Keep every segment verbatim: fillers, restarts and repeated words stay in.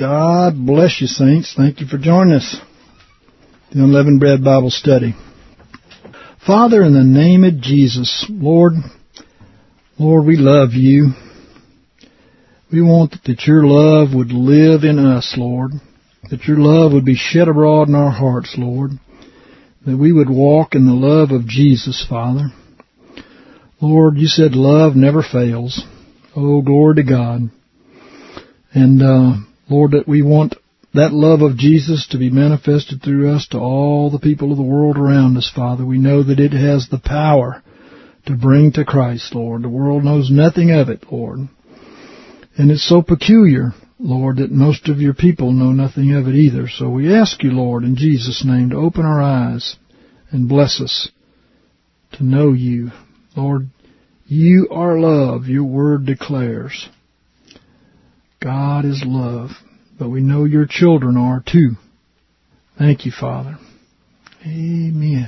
God bless you, saints. Thank you for joining us. The Unleavened Bread Bible Study. Father, in the name of Jesus, Lord, Lord, we love you. We want that your love would live in us, Lord, that your love would be shed abroad in our hearts, Lord, that we would walk in the love of Jesus, Father. Lord, you said love never fails. Oh, glory to God. And, uh, Lord, that we want that love of Jesus to be manifested through us to all the people of the world around us, Father. We know that it has the power to bring to Christ, Lord. The world knows nothing of it, Lord. And it's so peculiar, Lord, that most of your people know nothing of it either. So we ask you, Lord, in Jesus' name, to open our eyes and bless us to know you. Lord, you are love, your word declares. God is love, but we know your children are too. Thank you, Father. Amen.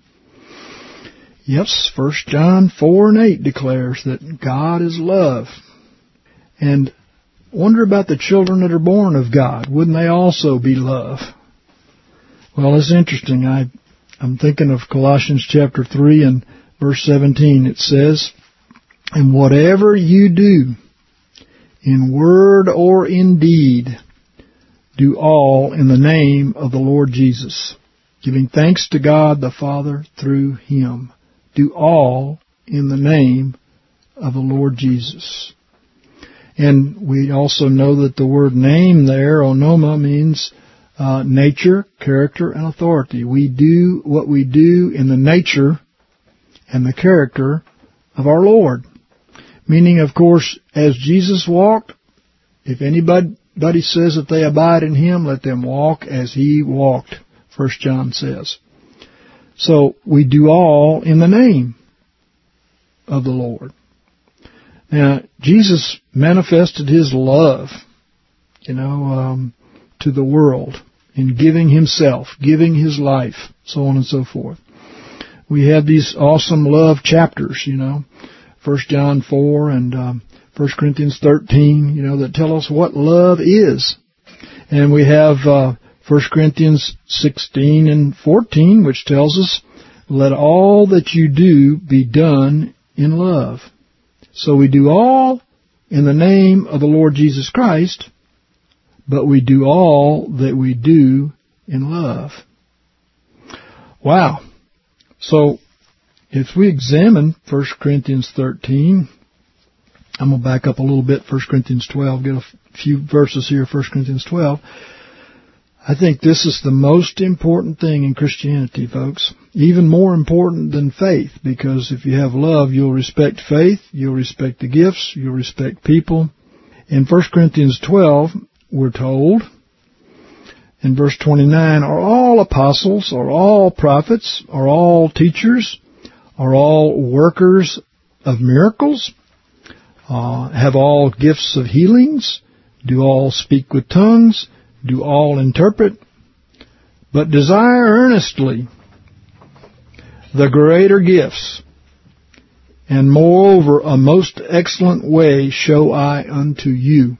Yes, First John four and eight declares that God is love. And wonder about the children that are born of God. Wouldn't they also be love? Well, it's interesting. I, I'm thinking of Colossians chapter three and verse seventeen. It says, "And whatever you do, in word or in deed, do all in the name of the Lord Jesus, giving thanks to God the Father through him." Do all in the name of the Lord Jesus. And we also know that the word name there, onoma, means uh, nature, character, and authority. We do what we do in the nature and the character of our Lord. Meaning, of course, as Jesus walked, if anybody says that they abide in him, let them walk as he walked, First John says. So we do all in the name of the Lord. Now, Jesus manifested his love, you know, um, to the world in giving himself, giving his life, so on and so forth. We have these awesome love chapters, you know, First John four and um, First Corinthians thirteen, you know, that tell us what love is. And we have uh, First Corinthians sixteen and fourteen, which tells us, "Let all that you do be done in love." So we do all in the name of the Lord Jesus Christ, but we do all that we do in love. Wow. So if we examine First Corinthians thirteen, I'm going to back up a little bit, First Corinthians twelve, get a few verses here, First Corinthians twelve. I think this is the most important thing in Christianity, folks. Even more important than faith, because if you have love, you'll respect faith, you'll respect the gifts, you'll respect people. In First Corinthians twelve, we're told, in verse twenty-nine, "Are all apostles, are all prophets, are all teachers, are all workers of miracles? Uh, have all gifts of healings? Do all speak with tongues? Do all interpret? But desire earnestly the greater gifts, and moreover a most excellent way show I unto you."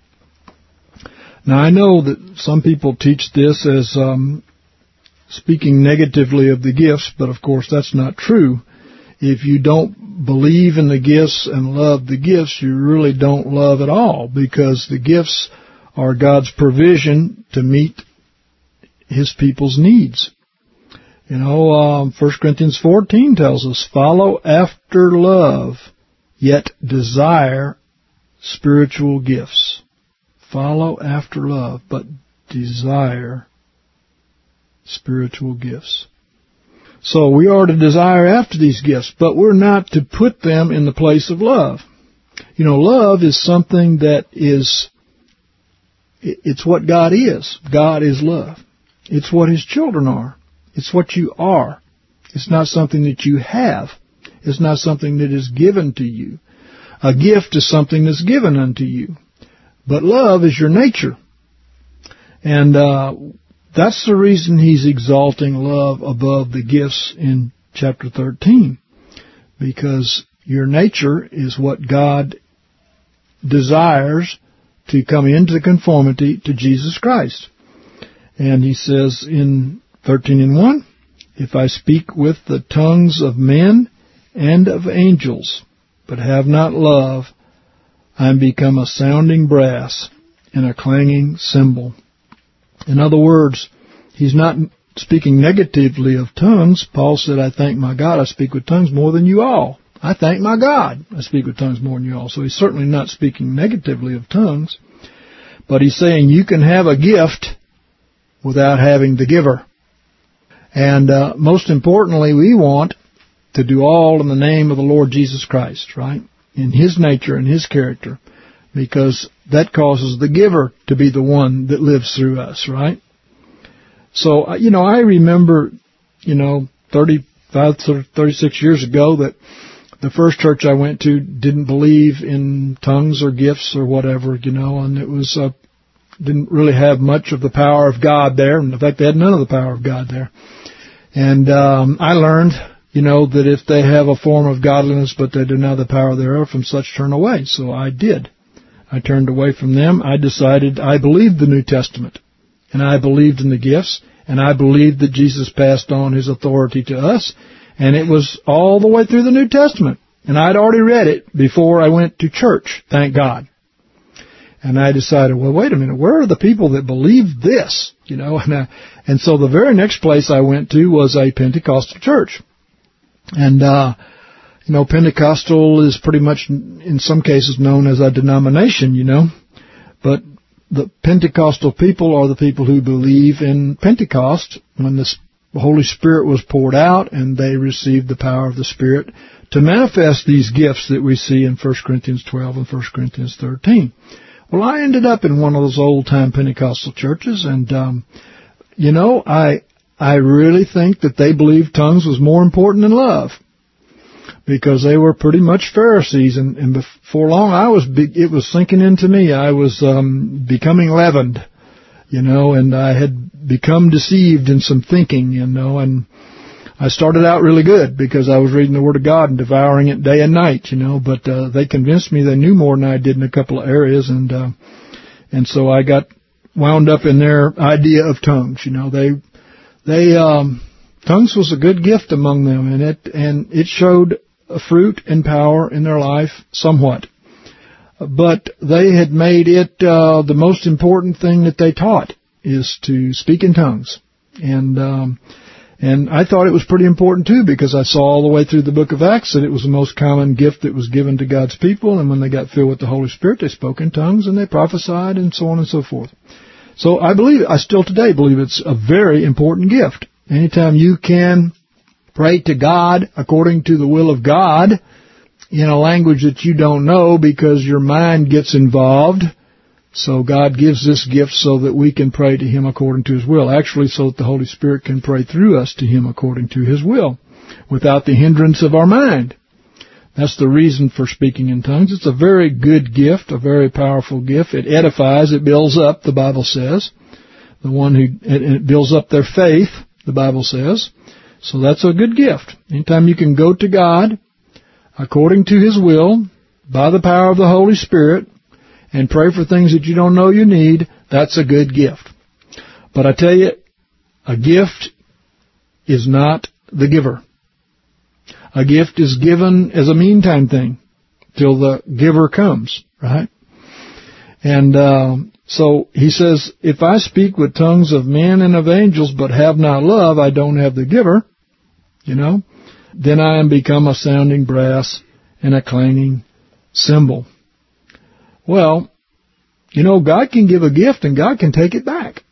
Now I know that some people teach this as um, speaking negatively of the gifts, but of course that's not true. If you don't believe in the gifts and love the gifts, you really don't love at all, because the gifts are God's provision to meet his people's needs. You know, um, First Corinthians fourteen tells us, "Follow after love, yet desire spiritual gifts." Follow after love, but desire spiritual gifts. So we are to desire after these gifts, but we're not to put them in the place of love. You know, love is something that is, it's what God is. God is love. It's what his children are. It's what you are. It's not something that you have. It's not something that is given to you. A gift is something that's given unto you. But love is your nature. And uh, that's the reason he's exalting love above the gifts in chapter thirteen. Because your nature is what God desires to come into conformity to Jesus Christ. And he says in thirteen and one, if I speak with the tongues of men and of angels, but have not love, I am become a sounding brass and a clanging cymbal. In other words, he's not speaking negatively of tongues. Paul said, I thank my God I speak with tongues more than you all. I thank my God I speak with tongues more than you all. So he's certainly not speaking negatively of tongues. But he's saying you can have a gift without having the giver. And uh, most importantly, we want to do all in the name of the Lord Jesus Christ, right? In His nature and His character. Because that causes the giver to be the one that lives through us, right? So, you know, I remember, you know, thirty-five, thirty-six years ago that the first church I went to didn't believe in tongues or gifts or whatever, you know, and it was, uh, didn't really have much of the power of God there. In fact, they had none of the power of God there. And um, I learned, you know, that if they have a form of godliness but they deny the power thereof, from such turn away. So I did. I turned away from them. I decided I believed the New Testament, and I believed in the gifts, and I believed that Jesus passed on His authority to us, and it was all the way through the New Testament. And I'd already read it before I went to church, thank God. And I decided, well, wait a minute, where are the people that believe this? You know, and, I, and so the very next place I went to was a Pentecostal church. And, uh, you know, Pentecostal is pretty much, in some cases, known as a denomination, you know. But the Pentecostal people are the people who believe in Pentecost, when the Holy Spirit was poured out and they received the power of the Spirit to manifest these gifts that we see in First Corinthians twelve and First Corinthians thirteen. Well, I ended up in one of those old-time Pentecostal churches, and, um, you know, I I really think that they believed tongues was more important than love, because they were pretty much Pharisees, and, and before long, I was be, it was sinking into me. I was um, becoming leavened, you know, and I had become deceived in some thinking, you know, and I started out really good because I was reading the Word of God and devouring it day and night, you know, but uh, they convinced me they knew more than I did in a couple of areas, and uh, and so I got wound up in their idea of tongues, you know. They they um, tongues was a good gift among them, and it and it showed a fruit and power in their life somewhat, but they had made it uh, the most important thing that they taught is to speak in tongues, and um, And I thought it was pretty important, too, because I saw all the way through the book of Acts that it was the most common gift that was given to God's people. And when they got filled with the Holy Spirit, they spoke in tongues and they prophesied and so on and so forth. So I believe, I still today believe it's a very important gift. Anytime you can pray to God according to the will of God in a language that you don't know because your mind gets involved. So God gives this gift so that we can pray to Him according to His will. Actually, so that the Holy Spirit can pray through us to Him according to His will, without the hindrance of our mind. That's the reason for speaking in tongues. It's a very good gift, a very powerful gift. It edifies, it builds up, the Bible says. The one who, it, it builds up their faith, the Bible says. So that's a good gift. Anytime you can go to God according to His will, by the power of the Holy Spirit, and pray for things that you don't know you need, that's a good gift. But I tell you, a gift is not the giver. A gift is given as a meantime thing till the giver comes, right? And uh, so he says, if I speak with tongues of men and of angels but have not love, I don't have the giver, you know, then I am become a sounding brass and a clanging cymbal. Well, you know, God can give a gift and God can take it back.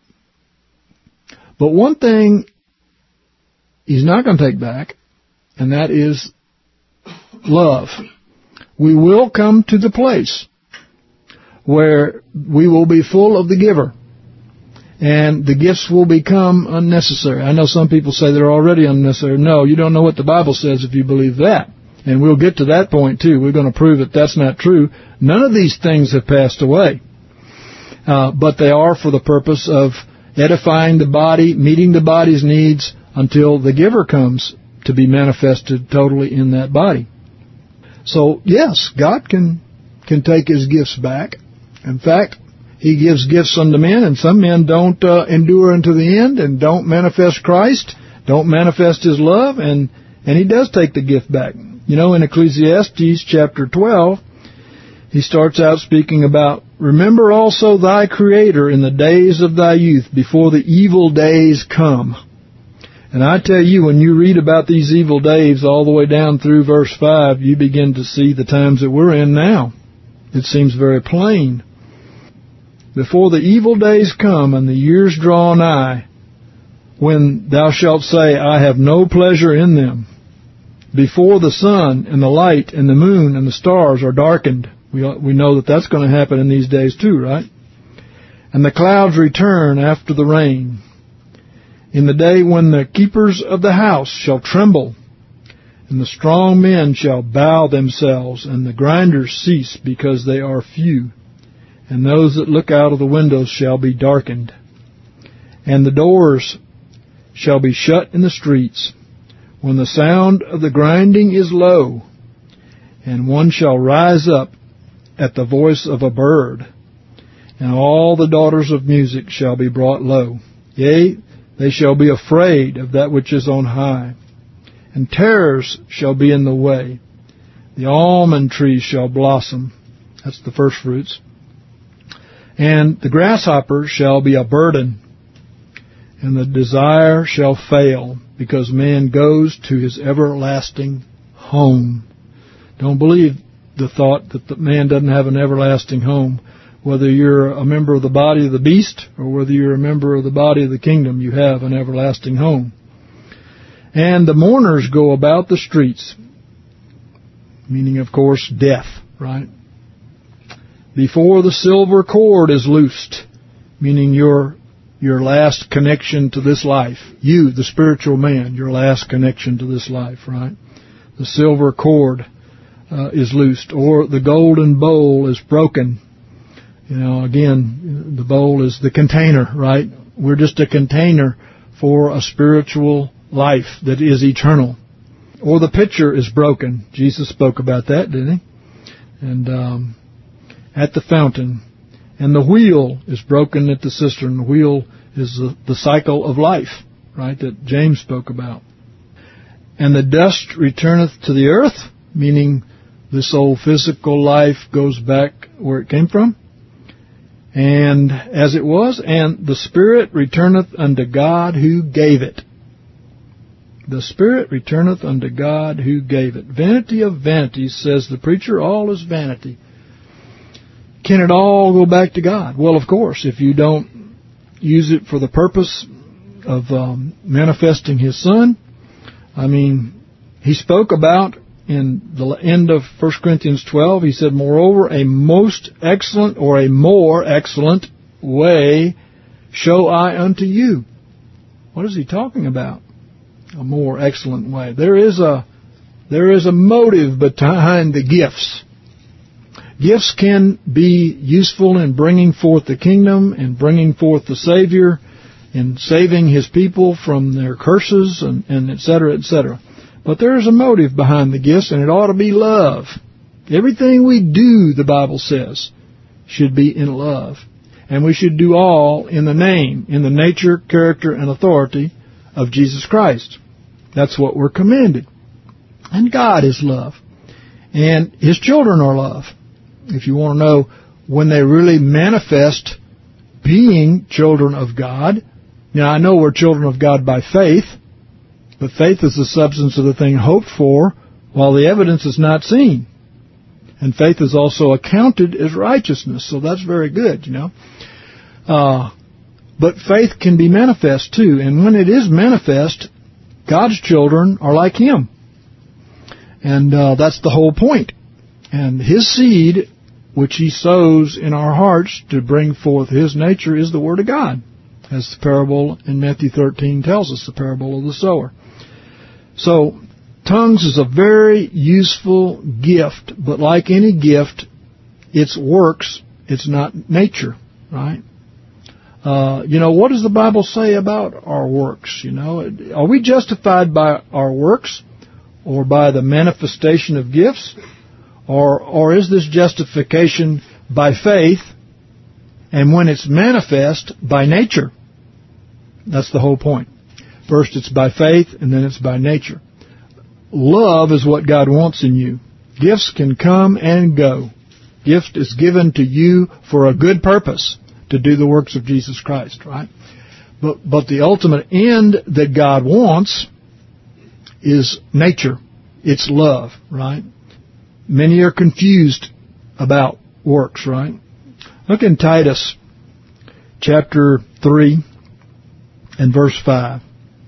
But one thing He's not going to take back, and that is love. We will come to the place where we will be full of the giver, and the gifts will become unnecessary. I know some people say they're already unnecessary. No, you don't know what the Bible says if you believe that. And we'll get to that point, too. We're going to prove that that's not true. None of these things have passed away. Uh, but they are for the purpose of edifying the body, meeting the body's needs until the giver comes to be manifested totally in that body. So, yes, God can can take His gifts back. In fact, He gives gifts unto men, and some men don't uh, endure unto the end and don't manifest Christ, don't manifest His love, and, and He does take the gift back. You know, in Ecclesiastes chapter twelve, he starts out speaking about, remember also thy Creator in the days of thy youth, before the evil days come. And I tell you, when you read about these evil days all the way down through verse five, you begin to see the times that we're in now. It seems very plain. Before the evil days come and the years draw nigh, when thou shalt say, I have no pleasure in them, before the sun and the light and the moon and the stars are darkened. We we know that that's going to happen in these days too, right? And the clouds return after the rain. In the day when the keepers of the house shall tremble, and the strong men shall bow themselves, and the grinders cease because they are few, and those that look out of the windows shall be darkened, and the doors shall be shut in the streets, when the sound of the grinding is low, and one shall rise up at the voice of a bird, and all the daughters of music shall be brought low. Yea, they shall be afraid of that which is on high, and terrors shall be in the way. The almond tree shall blossom. That's the first fruits. And the grasshopper shall be a burden, and the desire shall fail, because man goes to his everlasting home. Don't believe the thought that the man doesn't have an everlasting home. Whether you're a member of the body of the beast or whether you're a member of the body of the kingdom, you have an everlasting home. And the mourners go about the streets, meaning, of course, death, right? Before the silver cord is loosed, meaning your your last connection to this life. You, the spiritual man, your last connection to this life, right? The silver cord uh, is loosed, or the golden bowl is broken. You know, again, the bowl is the container, right? We're just a container for a spiritual life that is eternal. Or the pitcher is broken. Jesus spoke about that, didn't he? And um, at the fountain. And the wheel is broken at the cistern. The wheel is the, the cycle of life, right, that James spoke about. And the dust returneth to the earth, meaning this old physical life goes back where it came from, and as it was, and the Spirit returneth unto God who gave it. The Spirit returneth unto God who gave it. Vanity of vanities, says the preacher, all is vanity. Can it all go back to God? Well, of course, if you don't use it for the purpose of um, manifesting His Son. I mean, He spoke about, in the end of First Corinthians twelve, He said, moreover, a most excellent or a more excellent way show I unto you. What is He talking about? A more excellent way. There is a, there is a motive behind the gifts. Gifts can be useful in bringing forth the kingdom and bringing forth the Savior and saving His people from their curses and, and et cetera, et cetera. But there is a motive behind the gifts, and it ought to be love. Everything we do, the Bible says, should be in love. And we should do all in the name, in the nature, character, and authority of Jesus Christ. That's what we're commanded. And God is love. And His children are love. If you want to know when they really manifest being children of God. Now, I know we're children of God by faith, but faith is the substance of the thing hoped for, while the evidence is not seen. And faith is also accounted as righteousness, so that's very good, you know. Uh, but faith can be manifest, too, and when it is manifest, God's children are like Him. And uh, that's the whole point. And His seed, which He sows in our hearts to bring forth His nature, is the Word of God, as the parable in Matthew thirteen tells us, the parable of the sower. So, tongues is a very useful gift, but like any gift, it's works, it's not nature, right? Uh, you know, what does the Bible say about our works? You know, are we justified by our works or by the manifestation of gifts? Or, or is this justification by faith And when it's manifest, by nature. That's the whole point. First it's by faith, and then it's by nature. Love is what God wants in you. Gifts can come and go. Gift is given to you for a good purpose, to do the works of Jesus Christ, right? But but the ultimate end that God wants is nature. It's love, right? Many are confused about works, right? Look in Titus chapter three and verse five.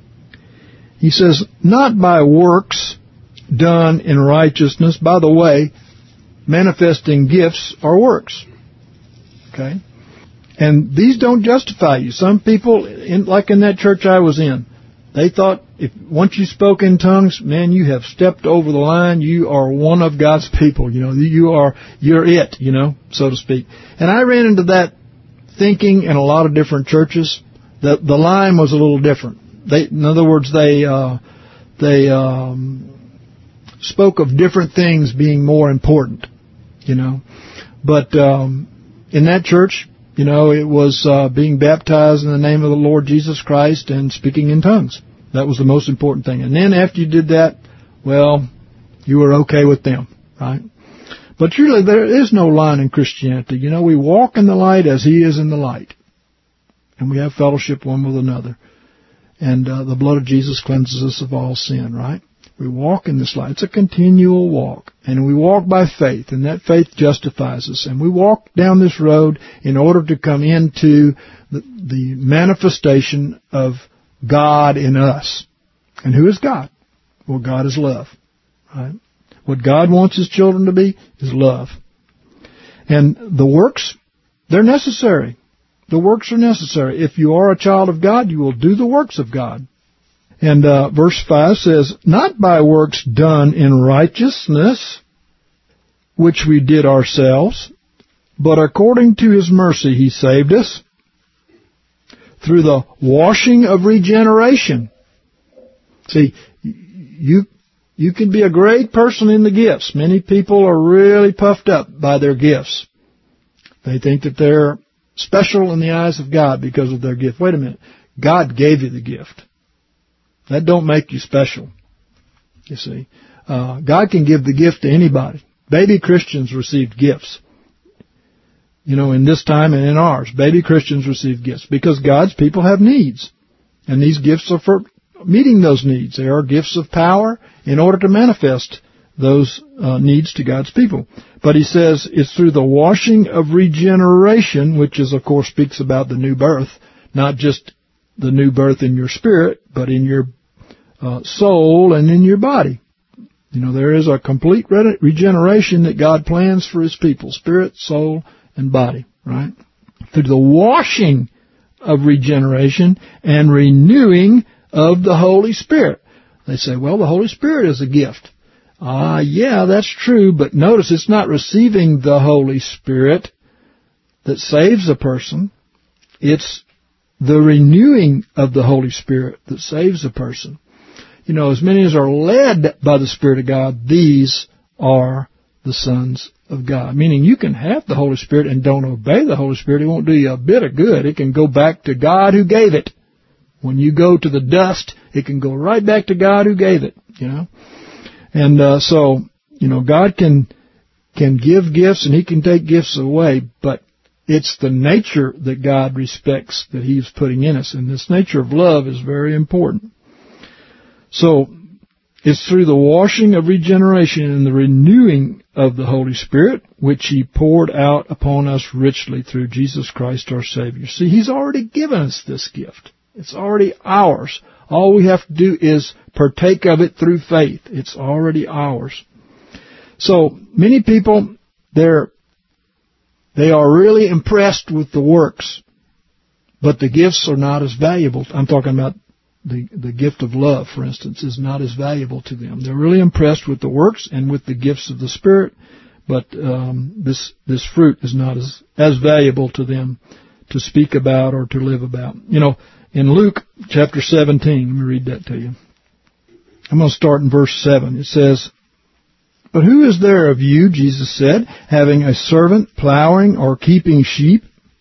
He says, not by works done in righteousness. By the way, manifesting gifts are works. Okay? And these don't justify you. Some people, in, like in that church I was in, they thought if once you spoke in tongues, man, you have stepped over the line. You are one of God's people. You know, you are, you're it, you know, so to speak. And I ran into that thinking in a lot of different churches. The the line was a little different. They, in other words, they uh, they um, spoke of different things being more important, you know. But um, in that church, you know, it was uh, being baptized in the name of the Lord Jesus Christ and speaking in tongues. That was the most important thing. And then after you did that, well, you were okay with them, right? But truly, there is no line in Christianity. You know, we walk in the light as He is in the light. And we have fellowship one with another. And uh, the blood of Jesus cleanses us of all sin, right? We walk in this light. It's a continual walk. And we walk by faith, and that faith justifies us. And we walk down this road in order to come into the, the manifestation of God in us. And who is God? Well, God is love, right? What God wants His children to be is love. And the works, they're necessary. The works are necessary. If you are a child of God, you will do the works of God. And uh, verse five says, not by works done in righteousness, which we did ourselves, but according to His mercy He saved us, through the washing of regeneration. See, you you can be a great person in the gifts. Many people are really puffed up by their gifts. They think that they're special in the eyes of God because of their gift. Wait a minute. God gave you the gift. That don't make you special, you see. Uh, God can give the gift to anybody. Baby Christians received gifts. You know, in this time and in ours, baby Christians receive gifts because God's people have needs. And these gifts are for meeting those needs. They are gifts of power in order to manifest those uh, needs to God's people. But he says it's through the washing of regeneration, which is, of course, speaks about the new birth, not just the new birth in your spirit, but in your uh, soul and in your body. You know, there is a complete re- regeneration that God plans for His people, spirit, soul, and body, right? Through the washing of regeneration and renewing of the Holy Spirit. They say, well, the Holy Spirit is a gift. Ah, uh, yeah, that's true, but notice it's not receiving the Holy Spirit that saves a person. It's the renewing of the Holy Spirit that saves a person. You know, as many as are led by the Spirit of God, these are the sons of God. Meaning you can have the Holy Spirit and don't obey the Holy Spirit. It won't do you a bit of good. It can go back to God who gave it. When you go to the dust, it can go right back to God who gave it, you know. And uh, so, you know, God can can give gifts and He can take gifts away, but it's the nature that God respects that He's putting in us. And this nature of love is very important. So, it's through the washing of regeneration and the renewing of the Holy Spirit, which He poured out upon us richly through Jesus Christ our Savior. See, He's already given us this gift. It's already ours. All we have to do is partake of it through faith. It's already ours. So, many people, they're, they are really impressed with the works, but the gifts are not as valuable. I'm talking about the, the gift of love, for instance, is not as valuable to them. They're really impressed with the works and with the gifts of the Spirit, but um, this this fruit is not as, as valuable to them to speak about or to live about. You know, in Luke chapter seventeen, let me read that to you. I'm going to start in verse seven. It says, "But who is there of you," Jesus said, "having a servant plowing or keeping sheep,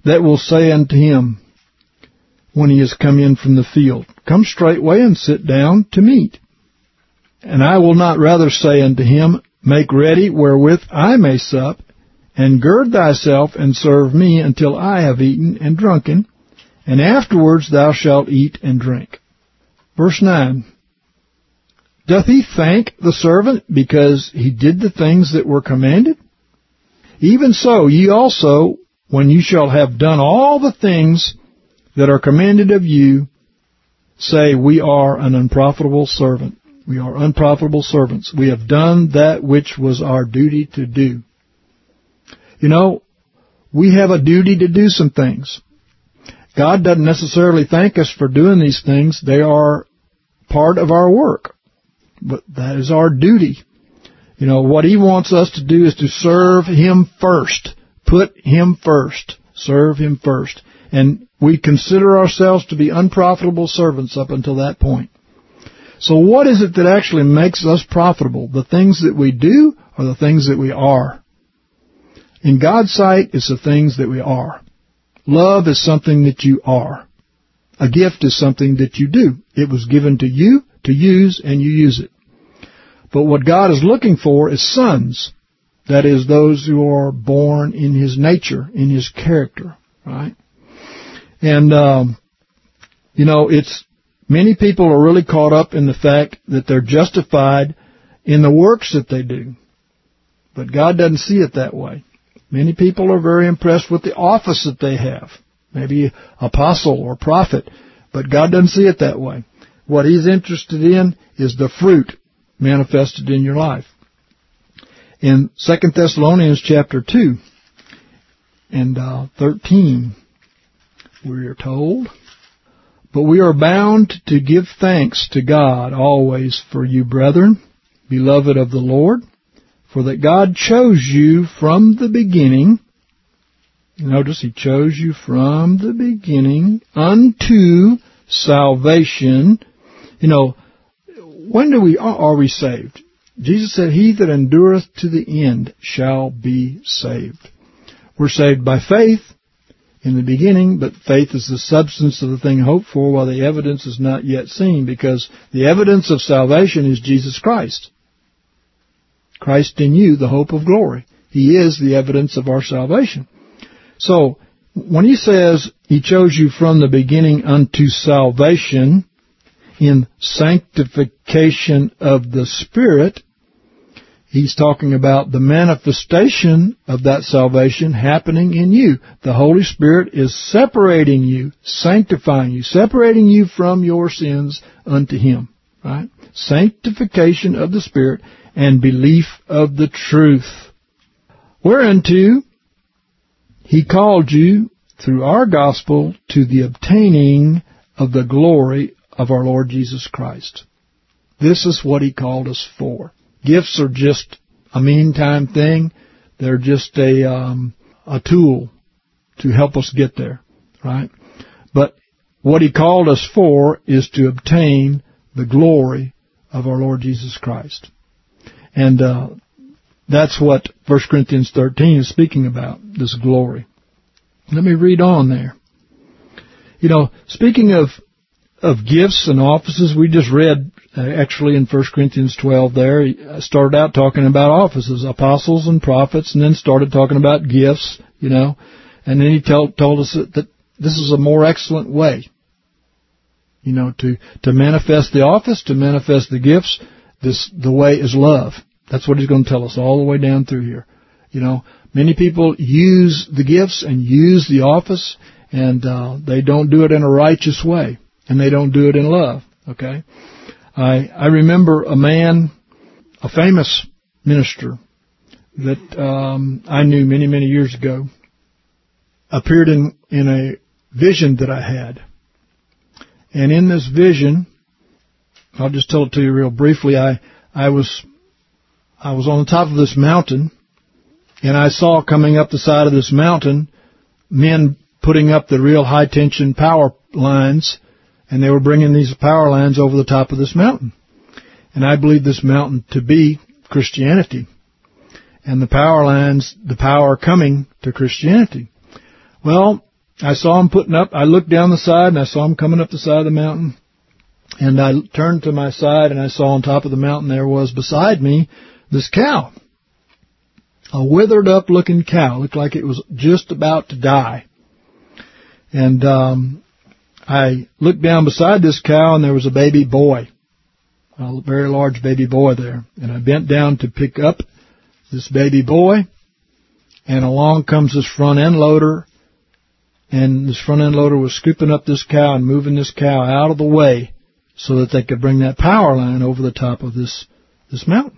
that will say unto him, when he is come in from the field, come straightway and sit down to meat. And I will not rather say unto him, make ready wherewith I may sup, and gird thyself and serve me until I have eaten and drunken, and afterwards thou shalt eat and drink. Verse nine. Doth he thank the servant because he did the things that were commanded? Even so, ye also, when you shall have done all the things that are commanded of you, say, we are an unprofitable servant. We are unprofitable servants. We have done that which was our duty to do. You know, we have a duty to do some things. God doesn't necessarily thank us for doing these things. They are part of our work. But that is our duty. You know, what He wants us to do is to serve Him first. Put Him first. Serve Him first. And we consider ourselves to be unprofitable servants up until that point. So what is it that actually makes us profitable? The things that we do or the things that we are? In God's sight, it's the things that we are. Love is something that you are. A gift is something that you do. It was given to you to use, and you use it. But what God is looking for is sons. That is, those who are born in His nature, in His character, right? And, um, you know, it's many people are really caught up in the fact that they're justified in the works that they do. But God doesn't see it that way. Many people are very impressed with the office that they have, maybe apostle or prophet, but God doesn't see it that way. What He's interested in is the fruit manifested in your life. In Second Thessalonians chapter two and uh, thirteen, we are told, but we are bound to give thanks to God always for you, brethren, beloved of the Lord, for that God chose you from the beginning. Notice He chose you from the beginning unto salvation. You know, when do we are we saved? Jesus said, he that endureth to the end shall be saved. We're saved by faith in the beginning, but faith is the substance of the thing hoped for, while the evidence is not yet seen, because the evidence of salvation is Jesus Christ. Christ in you, the hope of glory. He is the evidence of our salvation. So, when He says He chose you from the beginning unto salvation, in sanctification of the Spirit, He's talking about the manifestation of that salvation happening in you. The Holy Spirit is separating you, sanctifying you, separating you from your sins unto Him. Right? Sanctification of the Spirit and belief of the truth. Whereunto He called you through our gospel to the obtaining of the glory of our Lord Jesus Christ. This is what He called us for. Gifts are just a meantime thing. They're just a um, a tool to help us get there, right? But what He called us for is to obtain the glory of our Lord Jesus Christ. And uh, that's what First Corinthians thirteen is speaking about, this glory. Let me read on there. You know, speaking of of gifts and offices, we just read uh, actually in First Corinthians twelve there, he started out talking about offices, apostles and prophets, and then started talking about gifts, you know. And then he told, told us that, that this is a more excellent way, you know, to, to manifest the office, to manifest the gifts. This, the way is love. That's what he's going to tell us all the way down through here. You know, many people use the gifts and use the office, and uh, they don't do it in a righteous way. And they don't do it in love, okay? I I remember a man, a famous minister that um, I knew many, many years ago, appeared in, in a vision that I had. And in this vision, I'll just tell it to you real briefly, I, I was I was on the top of this mountain, and I saw coming up the side of this mountain men putting up the real high-tension power lines. And they were bringing these power lines over the top of this mountain. And I believe this mountain to be Christianity. And the power lines, the power coming to Christianity. Well, I saw him putting up, I looked down the side and I saw him coming up the side of the mountain. And I turned to my side and I saw on top of the mountain there was beside me this cow. A withered up looking cow. Looked like it was just about to die. And um, I looked down beside this cow and there was a baby boy. A very large baby boy there. And I bent down to pick up this baby boy. And along comes this front end loader. And this front end loader was scooping up this cow and moving this cow out of the way so that they could bring that power line over the top of this this mountain.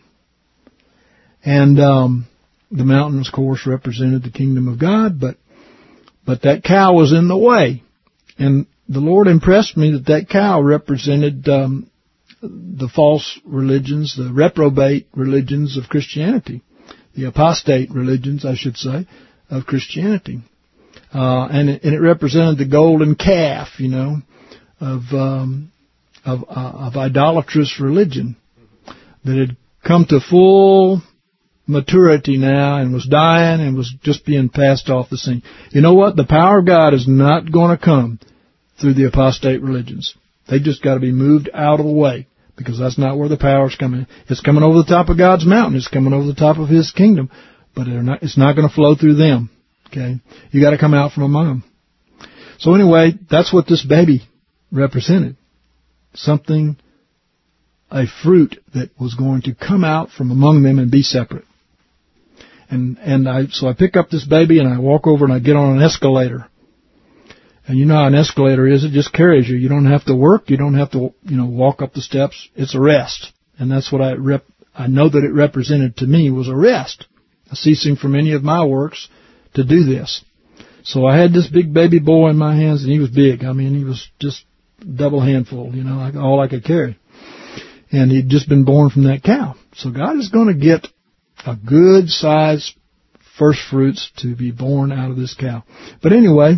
And um, the mountain, of course, represented the kingdom of God, but but that cow was in the way. And the Lord impressed me that that cow represented um, the false religions, the reprobate religions of Christianity, the apostate religions, I should say, of Christianity. Uh, and, it, and it represented the golden calf, you know, of um, of, uh, of idolatrous religion that had come to full maturity now and was dying and was just being passed off the scene. You know what? The power of God is not going to come through the apostate religions. They just got to be moved out of the way, because that's not where the power is coming. It's coming over the top of God's mountain. It's coming over the top of His kingdom, but they're not, it's not going to flow through them. Okay, you got to come out from among them. So anyway, that's what this baby represented. Something, a fruit that was going to come out from among them and be separate. And and I so I pick up this baby and I walk over and I get on an escalator. And you know how an escalator is, it just carries you. You don't have to work, you don't have to, you know, walk up the steps. It's a rest. And that's what I rep I know that it represented to me, was a rest. A ceasing from any of my works to do this. So I had this big baby boy in my hands, and he was big. I mean, he was just double handful, you know, like all I could carry. And he'd just been born from that cow. So God is going to get a good size first fruits to be born out of this cow. But anyway,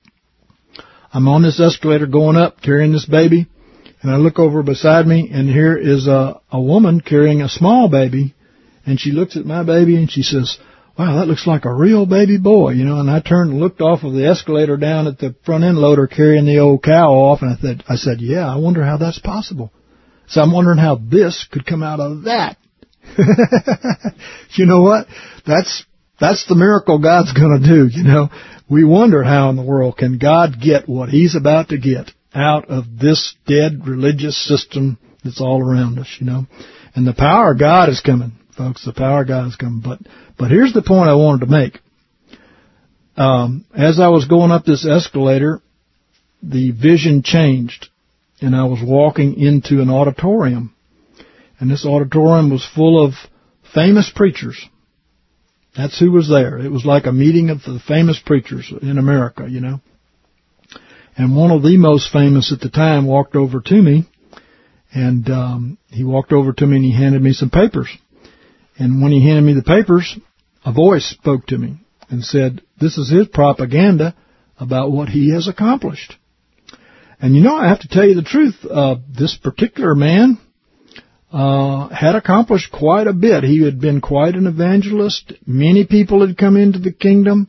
I'm on this escalator going up, carrying this baby, and I look over beside me, and here is a, a woman carrying a small baby, and she looks at my baby and she says, "Wow, that looks like a real baby boy," you know. And I turned and looked off of the escalator down at the front end loader carrying the old cow off, and I said, I said, "Yeah, I wonder how that's possible." So I'm wondering how this could come out of that. You know what? That's that's the miracle God's going to do, you know. We wonder how in the world can God get what He's about to get out of this dead religious system that's all around us, you know. And the power of God is coming, folks. The power of God is coming. But but here's the point I wanted to make. Um, as I was going up this escalator, the vision changed, and I was walking into an auditorium. And this auditorium was full of famous preachers. That's who was there. It was like a meeting of the famous preachers in America, you know. And one of the most famous at the time walked over to me, and um, he walked over to me and he handed me some papers. And when he handed me the papers, a voice spoke to me and said, "This is his propaganda about what he has accomplished." And you know, I have to tell you the truth. Uh, this particular man uh, had accomplished quite a bit. He had been quite an evangelist. Many people had come into the kingdom.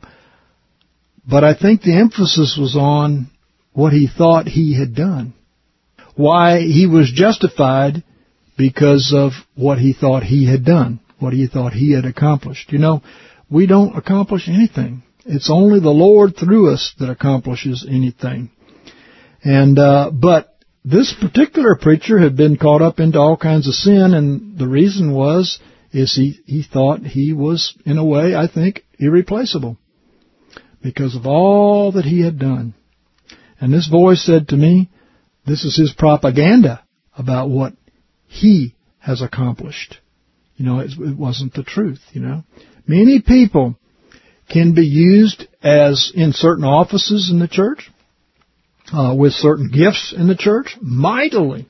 But I think the emphasis was on what he thought he had done. Why he was justified because of what he thought he had done, what he thought he had accomplished. You know, we don't accomplish anything. It's only the Lord through us that accomplishes anything. And uh, but this particular preacher had been caught up into all kinds of sin, and the reason was is he, he thought he was, in a way, I think, irreplaceable because of all that he had done. And this voice said to me, this is his propaganda about what he has accomplished. You know, it, it wasn't the truth, you know. Many people can be used as in certain offices in the church, uh, with certain gifts in the church, mightily.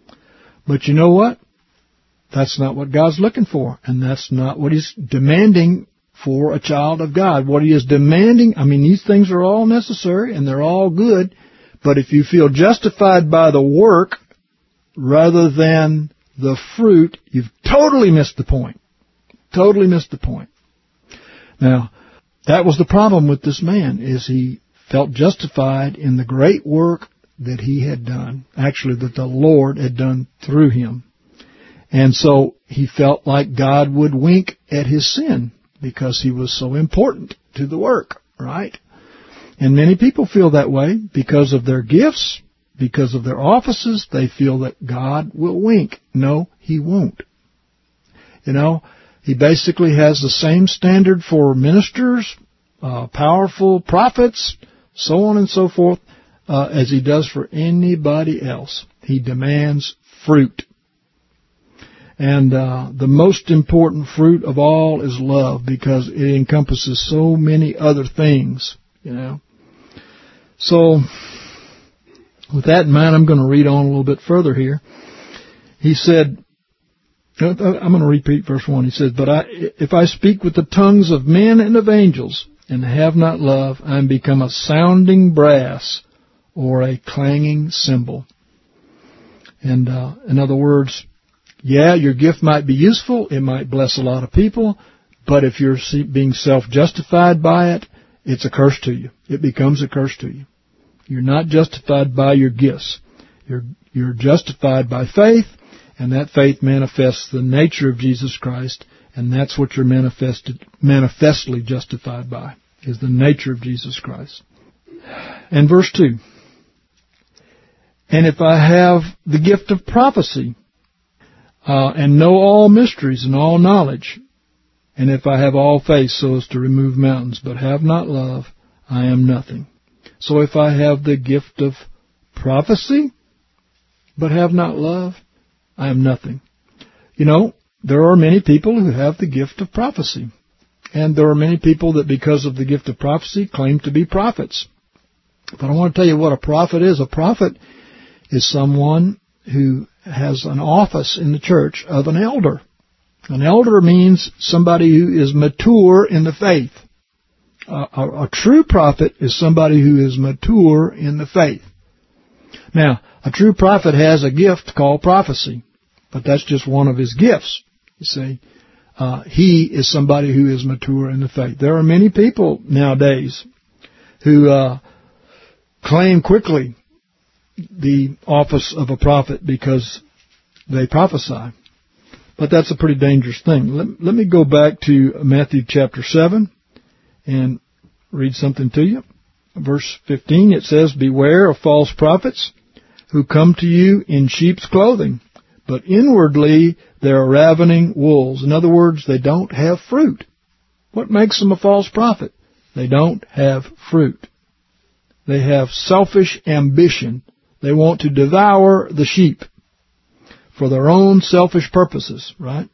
But you know what? That's not what God's looking for, and that's not what He's demanding for a child of God. What He is demanding, I mean, these things are all necessary and they're all good, but if you feel justified by the work rather than the fruit, you've totally missed the point. Totally missed the point. Now, that was the problem with this man, is he felt justified in the great work that he had done, actually that the Lord had done through him. And so he felt like God would wink at his sin because he was so important to the work, right? And many people feel that way because of their gifts, because of their offices. They feel that God will wink. No, he won't. You know, he basically has the same standard for ministers, uh, powerful prophets, so on and so forth, uh, as he does for anybody else. He demands fruit. And uh, the most important fruit of all is love, because it encompasses so many other things, you know. So, with that in mind, I'm going to read on a little bit further here. He said, I'm going to repeat verse one. He says, But I, if I speak with the tongues of men and of angels, and have not love, I am become a sounding brass or a clanging cymbal. And uh, in other words, yeah, your gift might be useful. It might bless a lot of people. But if you're being self-justified by it, it's a curse to you. It becomes a curse to you. You're not justified by your gifts. You're, you're justified by faith, and that faith manifests the nature of Jesus Christ, and that's what you're manifested, manifestly justified by, is the nature of Jesus Christ. And verse two. And if I have the gift of prophecy, uh, and know all mysteries and all knowledge, and if I have all faith so as to remove mountains, but have not love, I am nothing. So if I have the gift of prophecy, but have not love, I am nothing. You know, there are many people who have the gift of prophecy. And there are many people that, because of the gift of prophecy, claim to be prophets. But I want to tell you what a prophet is. A prophet is someone who has an office in the church of an elder. An elder means somebody who is mature in the faith. A, a, a true prophet is somebody who is mature in the faith. Now, a true prophet has a gift called prophecy, but that's just one of his gifts, you see. Uh, he is somebody who is mature in the faith. There are many people nowadays who uh, claim quickly the office of a prophet because they prophesy. But that's a pretty dangerous thing. Let, let me go back to Matthew chapter seven and read something to you. Verse fifteen, it says, Beware of false prophets who come to you in sheep's clothing, but inwardly they are ravening wolves. In other words, they don't have fruit. What makes them a false prophet? They don't have fruit. They have selfish ambition. They want to devour the sheep for their own selfish purposes, right?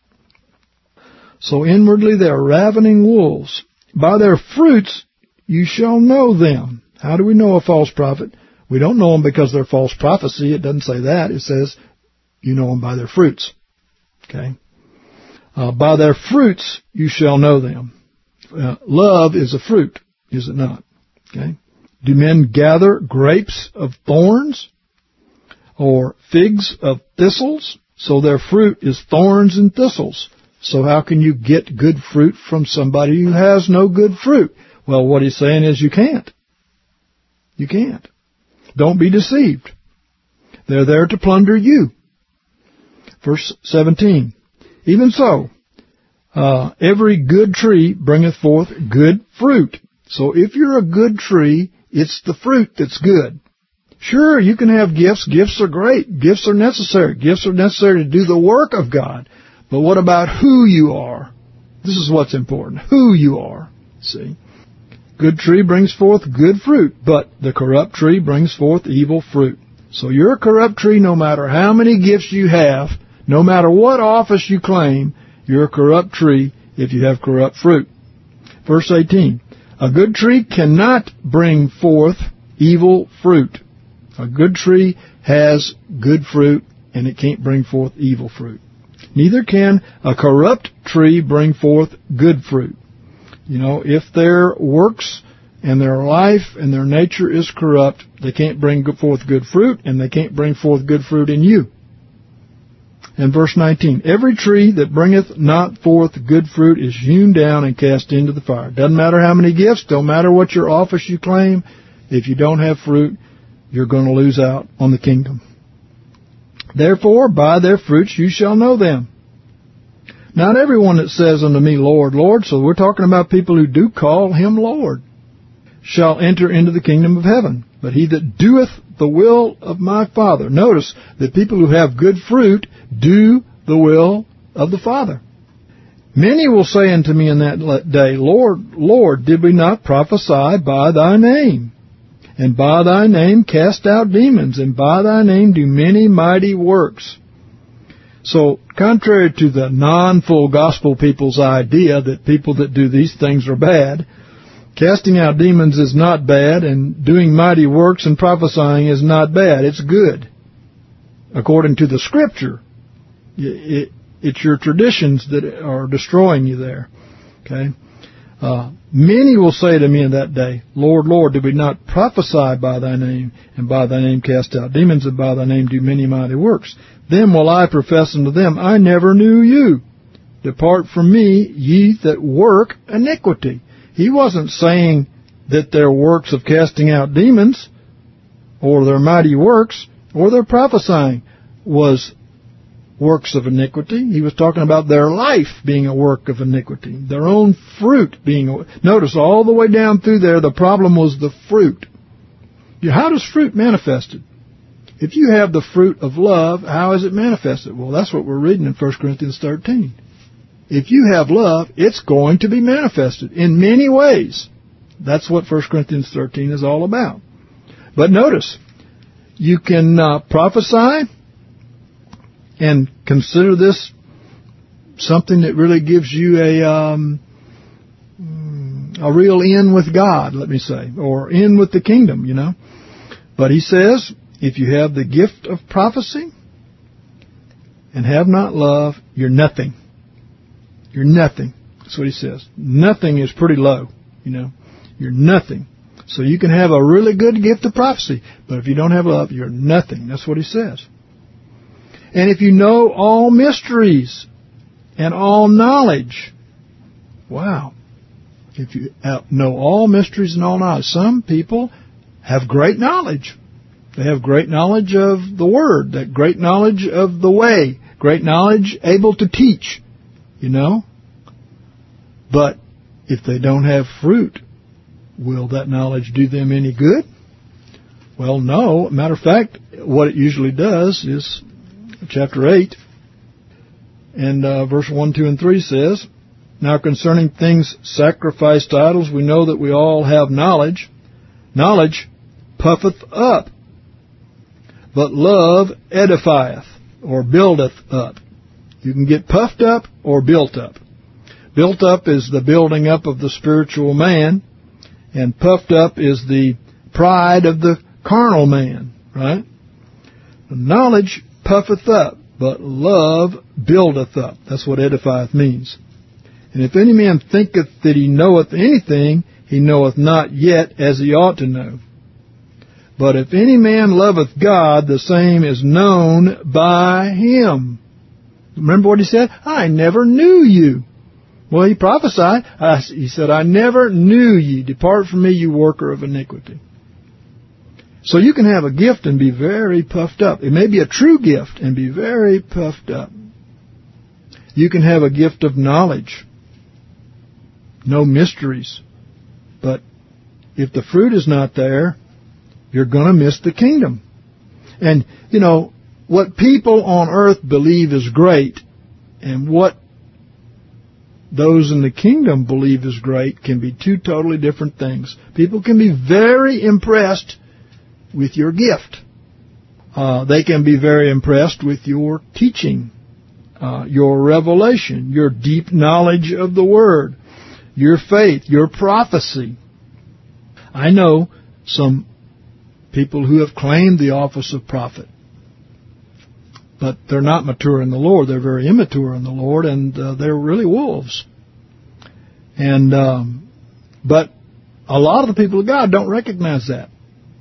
So inwardly they are ravening wolves. By their fruits you shall know them. How do we know a false prophet? We don't know them because they're false prophecy. It doesn't say that. It says you know them by their fruits. Okay? Uh, by their fruits you shall know them. Uh, love is a fruit, is it not? Okay? Do men gather grapes of thorns or figs of thistles? So their fruit is thorns and thistles. So how can you get good fruit from somebody who has no good fruit? Well, what he's saying is you can't. You can't. Don't be deceived. They're there to plunder you. Verse seventeen. Even so, uh, every good tree bringeth forth good fruit. So if you're a good tree, it's the fruit that's good. Sure, you can have gifts. Gifts are great. Gifts are necessary. Gifts are necessary to do the work of God. But what about who you are? This is what's important. Who you are. See? Good tree brings forth good fruit, but the corrupt tree brings forth evil fruit. So you're a corrupt tree no matter how many gifts you have, no matter what office you claim, you're a corrupt tree if you have corrupt fruit. Verse eighteen. A good tree cannot bring forth evil fruit. A good tree has good fruit, and it can't bring forth evil fruit. Neither can a corrupt tree bring forth good fruit. You know, if their works and their life and their nature is corrupt, they can't bring forth good fruit, and they can't bring forth good fruit in you. And verse nineteen, every tree that bringeth not forth good fruit is hewn down and cast into the fire. Doesn't matter how many gifts, don't matter what your office you claim, If you don't have fruit, you're going to lose out on the kingdom. Therefore, by their fruits you shall know them. Not everyone that says unto me, Lord, Lord, so we're talking about people who do call him Lord, shall enter into the kingdom of heaven. But he that doeth the will of my Father. Notice that people who have good fruit do the will of the Father. Many will say unto me in that day, Lord, Lord, did we not prophesy by thy name? And by thy name cast out demons, and by thy name do many mighty works. So, contrary to the non-full gospel people's idea that people that do these things are bad, casting out demons is not bad, and doing mighty works and prophesying is not bad. It's good. According to the Scripture, it, it's your traditions that are destroying you there. Okay? Uh, many will say to me in that day, Lord, Lord, did we not prophesy by thy name, and by thy name cast out demons, and by thy name do many mighty works? Then will I profess unto them, I never knew you. Depart from me, ye that work iniquity. He wasn't saying that their works of casting out demons, or their mighty works, or their prophesying was works of iniquity. He was talking about their life being a work of iniquity, their own fruit being a... Notice all the way down through there, the problem was the fruit. How does fruit manifest it? If you have the fruit of love, how is it manifested? Well, that's what we're reading in First Corinthians thirteen. If you have love, it's going to be manifested in many ways. That's what First Corinthians thirteen is all about. But notice, you can uh, prophesy and consider this something that really gives you a um, a real in with God, let me say, or in with the kingdom, you know. But he says, if you have the gift of prophecy and have not love, you're nothing. You're nothing. That's what he says. Nothing is pretty low, you know. You're nothing. So you can have a really good gift of prophecy, but if you don't have love, you're nothing. That's what he says. And if you know all mysteries and all knowledge, wow. If you know all mysteries and all knowledge, some people have great knowledge. They have great knowledge of the Word, that great knowledge of the way, great knowledge able to teach, you know. But if they don't have fruit, will that knowledge do them any good? Well, no. Matter of fact, what it usually does is, chapter eight, and uh, verse one, two, and three says, Now concerning things sacrificed to idols, we know that we all have knowledge. Knowledge puffeth up, but love edifieth, or buildeth up. You can get puffed up or built up. Built up is the building up of the spiritual man, and puffed up is the pride of the carnal man, right? Knowledge puffeth up, but love buildeth up. That's what edifieth means. And if any man thinketh that he knoweth anything, he knoweth not yet as he ought to know. But if any man loveth God, the same is known by him. Remember what he said? I never knew you. Well, he prophesied. I, he said, I never knew ye. Depart from me, you worker of iniquity. So you can have a gift and be very puffed up. It may be a true gift and be very puffed up. You can have a gift of knowledge. No mysteries. But if the fruit is not there, you're going to miss the kingdom. And, you know, what people on earth believe is great and what those in the kingdom believe is great can be two totally different things. People can be very impressed with your gift. Uh, they can be very impressed with your teaching, uh, your revelation, your deep knowledge of the Word, your faith, your prophecy. I know some people who have claimed the office of prophet, but they're not mature in the Lord. They're very immature in the Lord, and uh, they're really wolves. And um, but a lot of the people of God don't recognize that.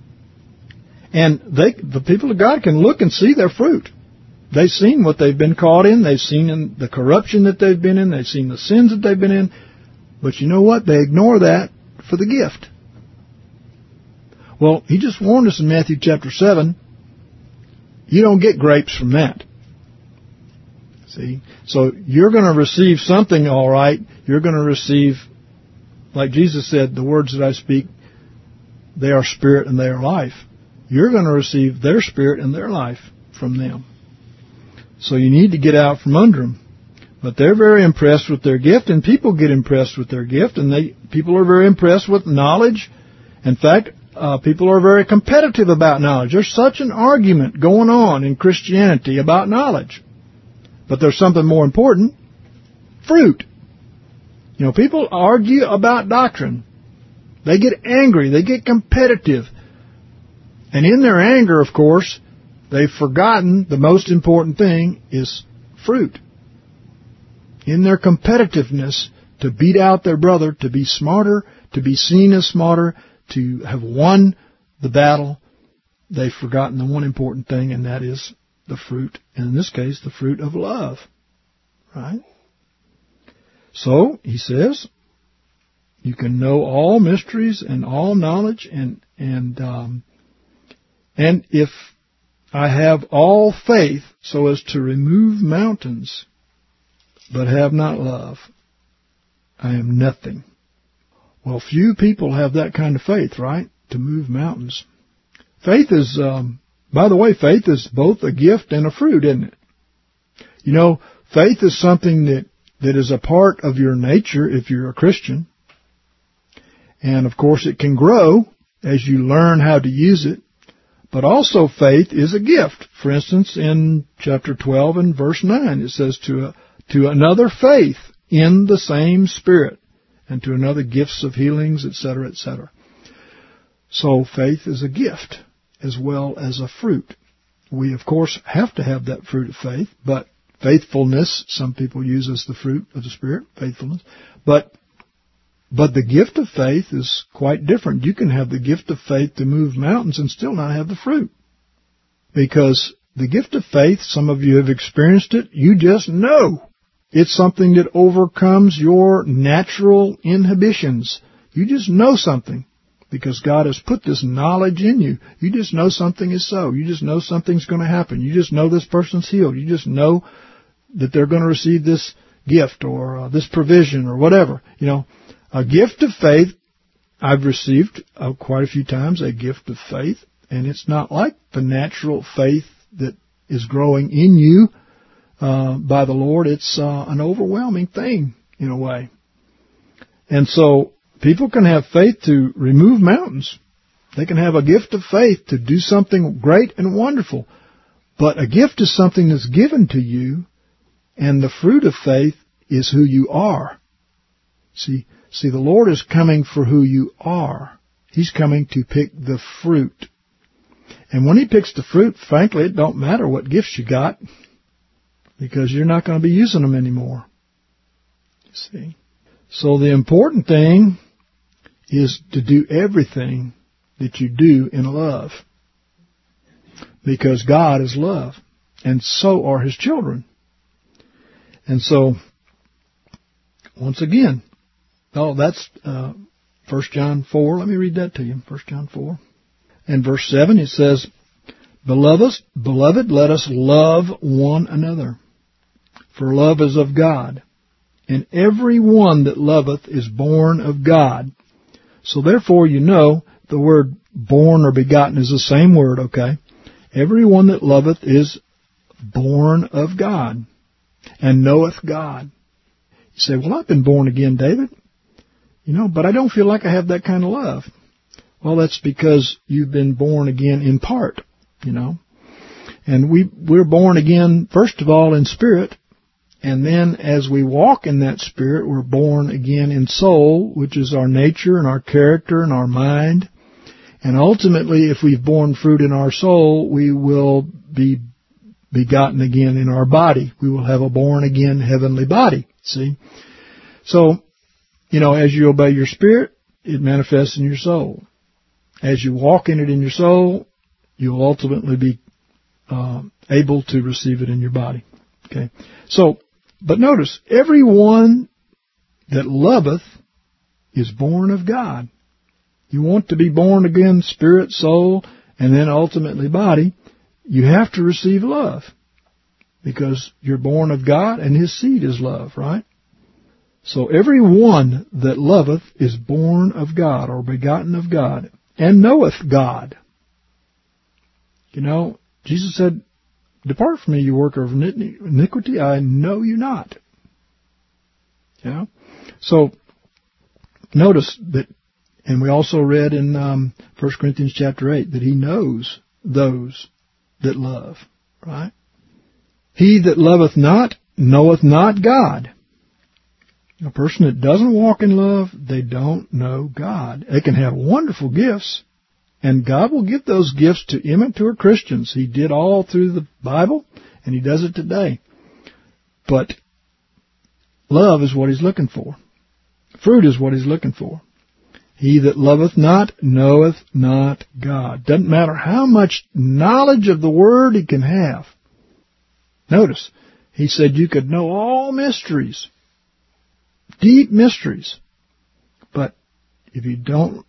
And they, the people of God can look and see their fruit. They've seen what they've been caught in. They've seen in the corruption that they've been in. They've seen the sins that they've been in. But you know what? They ignore that for the gift. Well, he just warned us in Matthew chapter seven, you don't get grapes from that. See? So you're going to receive something, all right. You're going to receive, like Jesus said, the words that I speak, they are spirit and they are life. You're going to receive their spirit and their life from them. So you need to get out from under them. But they're very impressed with their gift, and people get impressed with their gift, and they people are very impressed with knowledge. In fact, uh, people are very competitive about knowledge. There's such an argument going on in Christianity about knowledge. But there's something more important, fruit. You know, people argue about doctrine. They get angry. They get competitive. And in their anger, of course, they've forgotten the most important thing is fruit. In their competitiveness to beat out their brother, to be smarter, to be seen as smarter, to have won the battle, they've forgotten the one important thing, and that is the fruit, and in this case, the fruit of love. Right? So, he says, you can know all mysteries and all knowledge, and and um, and if I have all faith so as to remove mountains, but have not love, I am nothing. Well, few people have that kind of faith, right? To move mountains. Faith is, um, by the way, faith is both a gift and a fruit, isn't it? You know, faith is something that, that is a part of your nature if you're a Christian. And, of course, it can grow as you learn how to use it. But also faith is a gift. For instance, in chapter twelve and verse nine, it says, to a To another faith in the same Spirit, and to another gifts of healings, et cetera, et cetera. So faith is a gift as well as a fruit. We, of course, have to have that fruit of faith, but faithfulness, some people use as the fruit of the Spirit, faithfulness. But but the gift of faith is quite different. You can have the gift of faith to move mountains and still not have the fruit. Because the gift of faith, some of you have experienced it, you just know. It's something that overcomes your natural inhibitions. You just know something because God has put this knowledge in you. You just know something is so. You just know something's going to happen. You just know this person's healed. You just know that they're going to receive this gift or uh, this provision or whatever. You know, a gift of faith, I've received uh, quite a few times a gift of faith, and it's not like the natural faith that is growing in you Uh, by the Lord. It's uh, an overwhelming thing in a way. And so people can have faith to remove mountains. They can have a gift of faith to do something great and wonderful. But a gift is something that's given to you, and the fruit of faith is who you are. See, see, the Lord is coming for who you are. He's coming to pick the fruit. And when He picks the fruit, frankly, it don't matter what gifts you got, because you're not going to be using them anymore. You see? So the important thing is to do everything that you do in love. Because God is love. And so are His children. And so, once again, oh, that's uh, First John four. Let me read that to you. First John four. And verse seven, it says, Beloved, beloved, let us love one another. For love is of God, and every one that loveth is born of God. So therefore, you know, the word born or begotten is the same word, okay? Every one that loveth is born of God, and knoweth God. You say, well, I've been born again, David. You know, but I don't feel like I have that kind of love. Well, that's because you've been born again in part, you know. And we, we're born again, first of all, in spirit. And then as we walk in that spirit, we're born again in soul, which is our nature and our character and our mind. And ultimately, if we've borne fruit in our soul, we will be begotten again in our body. We will have a born-again heavenly body, see? So, you know, as you obey your spirit, it manifests in your soul. As you walk in it in your soul, you'll ultimately be uh, able to receive it in your body. Okay? So, but notice, everyone that loveth is born of God. you want to be born again, spirit, soul, and then ultimately body, you have to receive love. Because you're born of God, and His seed is love, right? So every one that loveth is born of God, or begotten of God, and knoweth God. You know, Jesus said, depart from me, you worker of iniquity, I know you not. You know? So, notice that, and we also read in um, First Corinthians chapter eight, that He knows those that love, right? He that loveth not, knoweth not God. A person that doesn't walk in love, they don't know God. They can have wonderful gifts, and God will give those gifts to immature Christians. He did all through the Bible, and He does it today. But love is what He's looking for. Fruit is what He's looking for. He that loveth not, knoweth not God. Doesn't matter how much knowledge of the Word he can have. Notice, He said you could know all mysteries, deep mysteries. But if you don't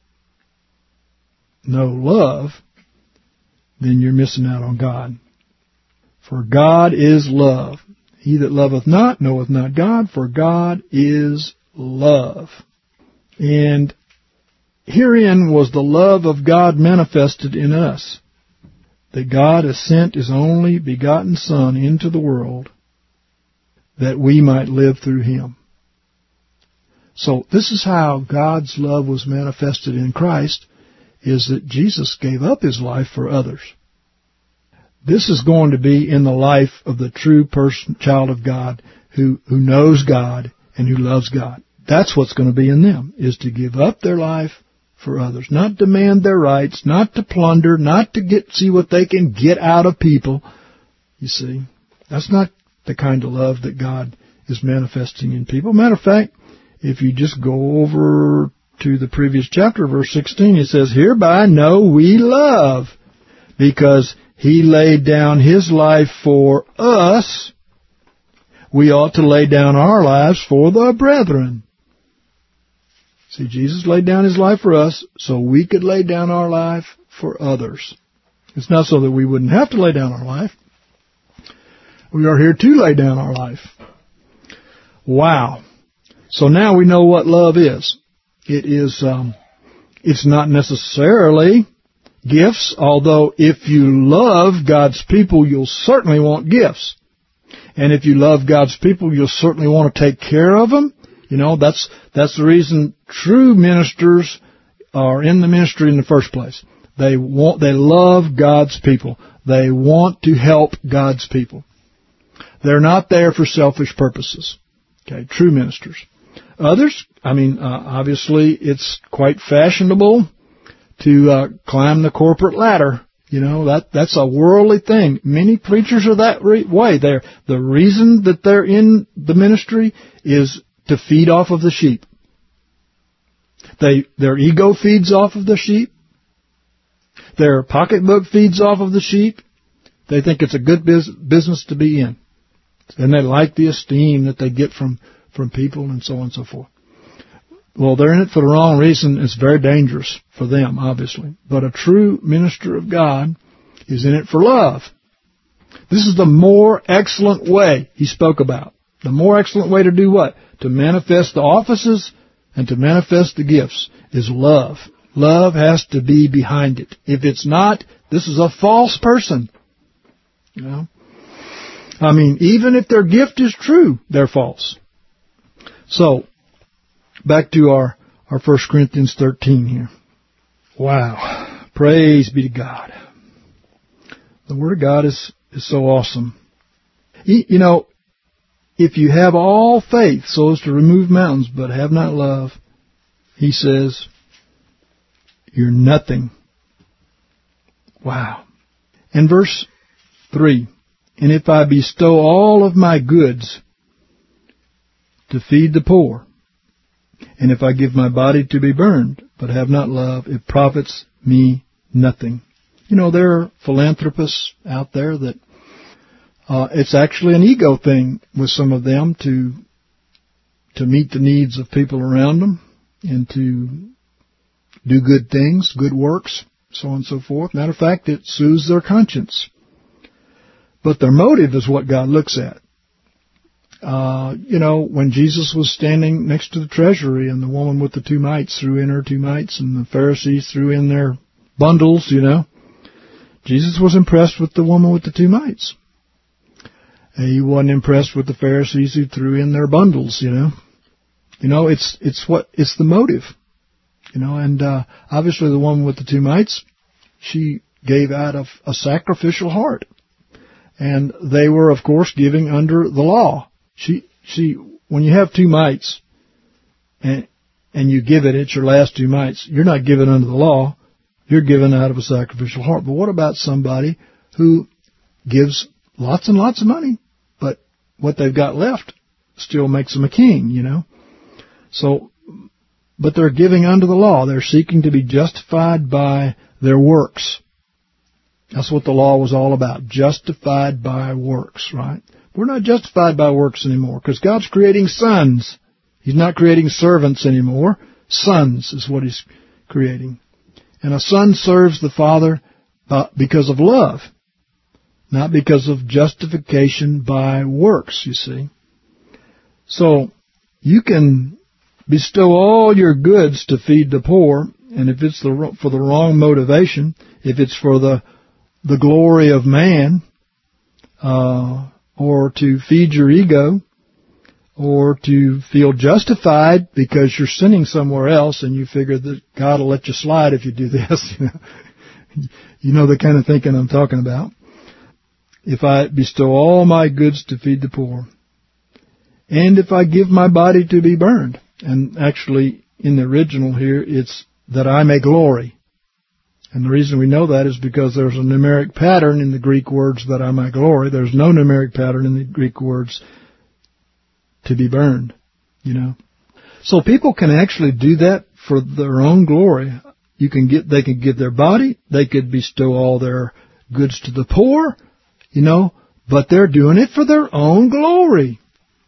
know love, then you're missing out on God. For God is love. He that loveth not, knoweth not God, for God is love. And herein was the love of God manifested in us, that God has sent His only begotten Son into the world, that we might live through Him. So this is how God's love was manifested in Christ, is that Jesus gave up His life for others. This is going to be in the life of the true person, child of God, who, who knows God and who loves God. That's what's going to be in them, is to give up their life for others, not demand their rights, not to plunder, not to get see what they can get out of people. You see, that's not the kind of love that God is manifesting in people. Matter of fact, if you just go over to the previous chapter, verse sixteen, it says, hereby know we love, because He laid down His life for us. We ought to lay down our lives for the brethren. See, Jesus laid down His life for us so we could lay down our life for others. It's not so that we wouldn't have to lay down our life. We are here to lay down our life. Wow. So now we know what love is. It is, um, it's not necessarily gifts, although if you love God's people, you'll certainly want gifts. And if you love God's people, you'll certainly want to take care of them. You know, that's that's the reason true ministers are in the ministry in the first place. They want, they love God's people. They want to help God's people. They're not there for selfish purposes. Okay, true ministers. Others, I mean, uh, obviously it's quite fashionable to uh, climb the corporate ladder. You know, that that's a worldly thing. Many preachers are that re- way. They're, the reason that they're in the ministry is to feed off of the sheep. They, their ego feeds off of the sheep. Their pocketbook feeds off of the sheep. They think it's a good biz- business to be in. And they like the esteem that they get from, from people and so on and so forth. Well, they're in it for the wrong reason. It's very dangerous for them, obviously. But a true minister of God is in it for love. This is the more excellent way He spoke about. The more excellent way to do what? To manifest the offices and to manifest the gifts is love. Love has to be behind it. If it's not, this is a false person. You know? I mean, even if their gift is true, they're false. So, back to our, our First Corinthians thirteen here. Wow. Praise be to God. The Word of God is, is so awesome. You know, if you have all faith so as to remove mountains, but have not love, He says, you're nothing. Wow. And verse three, and if I bestow all of my goods to feed the poor, and if I give my body to be burned, but have not love, it profits me nothing. You know, there are philanthropists out there that Uh, it's actually an ego thing with some of them to to meet the needs of people around them and to do good things, good works, so on and so forth. Matter of fact, it soothes their conscience. But their motive is what God looks at. Uh, you know, when Jesus was standing next to the treasury and the woman with the two mites threw in her two mites and the Pharisees threw in their bundles, you know, Jesus was impressed with the woman with the two mites. And he wasn't impressed with the Pharisees who threw in their bundles, you know. You know, it's it's what it's the motive, you know. And uh, obviously, the woman with the two mites, she gave out of a sacrificial heart, and they were, of course, giving under the law. She she when you have two mites, and and you give it, it's your last two mites. You're not giving under the law. You're giving out of a sacrificial heart. But what about somebody who gives lots and lots of money, but what they've got left still makes them a king, you know? So, but they're giving under the law. They're seeking to be justified by their works. That's what the law was all about, justified by works, right? We're not justified by works anymore because God's creating sons. He's not creating servants anymore. Sons is what He's creating. And a son serves the father because of love, not because of justification by works, you see. So you can bestow all your goods to feed the poor, and if it's the, for the wrong motivation, if it's for the the glory of man, uh, or to feed your ego, or to feel justified because you're sinning somewhere else and you figure that God will let you slide if you do this, you know, you know the kind of thinking I'm talking about. If I bestow all my goods to feed the poor, and if I give my body to be burned, and actually in the original here it's that I may glory. And the reason we know that is because there's a numeric pattern in the Greek words that I may glory. There's no numeric pattern in the Greek words to be burned, you know. So people can actually do that for their own glory. You can get, they can give their body, they could bestow all their goods to the poor, you know, but they're doing it for their own glory.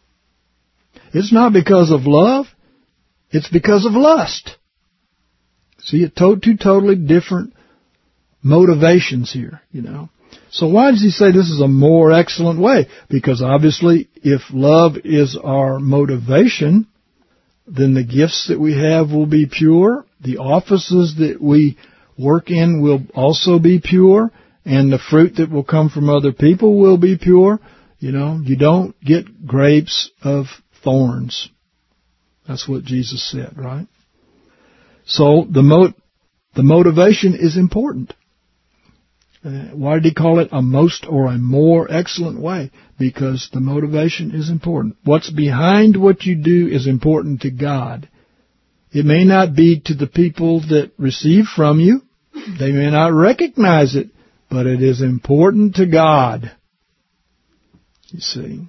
It's not because of love, it's because of lust. See, it to- two totally different motivations here, you know. So why does he say this is a more excellent way? Because obviously, if love is our motivation, then the gifts that we have will be pure. The offices that we work in will also be pure. And the fruit that will come from other people will be pure. You know, you don't get grapes of thorns. That's what Jesus said, right? So the mo- the motivation is important. Uh, why did he call it a most or a more excellent way? Because the motivation is important. What's behind what you do is important to God. It may not be to the people that receive from you. They may not recognize it, but it is important to God. You see.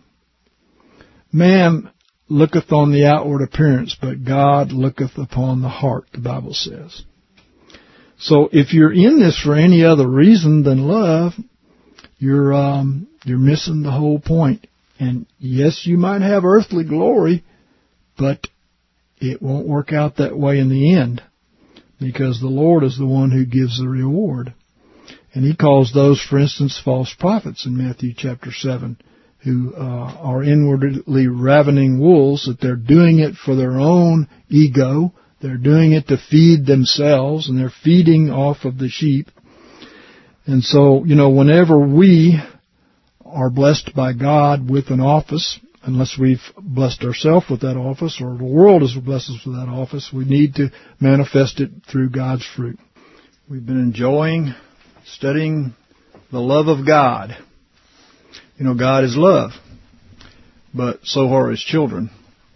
Man looketh on the outward appearance, but God looketh upon the heart, the Bible says. So if you're in this for any other reason than love, you're um, you're missing the whole point. And yes, you might have earthly glory, but it won't work out that way in the end, because the Lord is the one who gives the reward. And He calls those, for instance, false prophets in Matthew chapter seven, who uh, are inwardly ravening wolves, that they're doing it for their own ego. They're doing it to feed themselves, and they're feeding off of the sheep. And so, you know, whenever we are blessed by God with an office, unless we've blessed ourselves with that office, or the world has blessed us with that office, we need to manifest it through God's fruit. We've been enjoying studying the love of God. You know, God is love, but so are His children.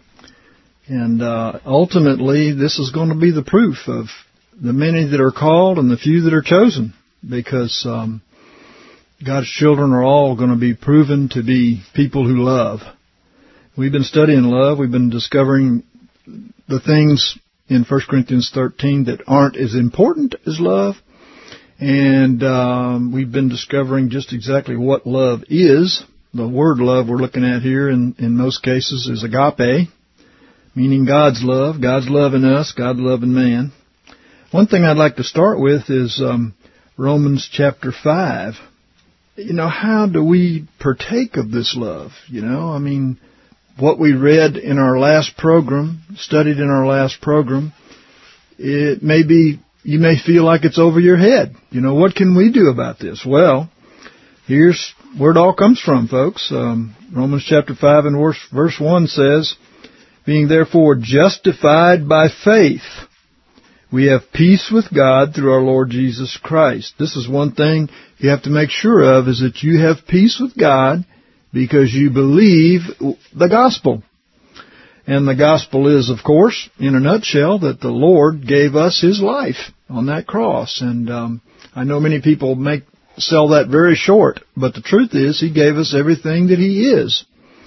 And uh, ultimately, this is going to be the proof of the many that are called and the few that are chosen, because um, God's children are all going to be proven to be people who love. We've been studying love. We've been discovering the things in First Corinthians thirteen that aren't as important as love. And um, we've been discovering just exactly what love is. The word love we're looking at here in, in most cases is agape, meaning God's love, God's love in us, God's love in man. I One thing I'd like to start with is um, Romans chapter five. You know, how do we partake of this love? You know, I mean, what we read in our last program, studied in our last program, it may be, you may feel like it's over your head. You know, what can we do about this? Well, here's where it all comes from, folks. Um, Romans chapter five and verse, verse one says, being therefore justified by faith, we have peace with God through our Lord Jesus Christ. This is one thing you have to make sure of, is that you have peace with God because you believe the gospel. And the gospel is, of course, in a nutshell, that the Lord gave us His life on that cross. And um, I know many people make sell that very short, but the truth is He gave us everything that He is.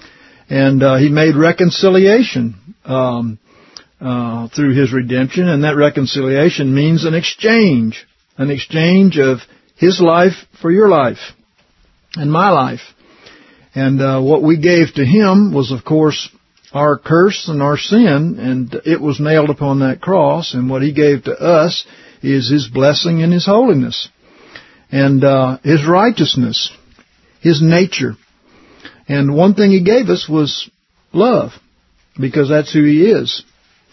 And uh, He made reconciliation um, uh, through His redemption, and that reconciliation means an exchange, an exchange of His life for your life and my life. And uh, what we gave to Him was, of course, our curse and our sin, and it was nailed upon that cross, and what He gave to us is His blessing and His holiness, and uh, His righteousness, His nature. And one thing He gave us was love, because that's who He is.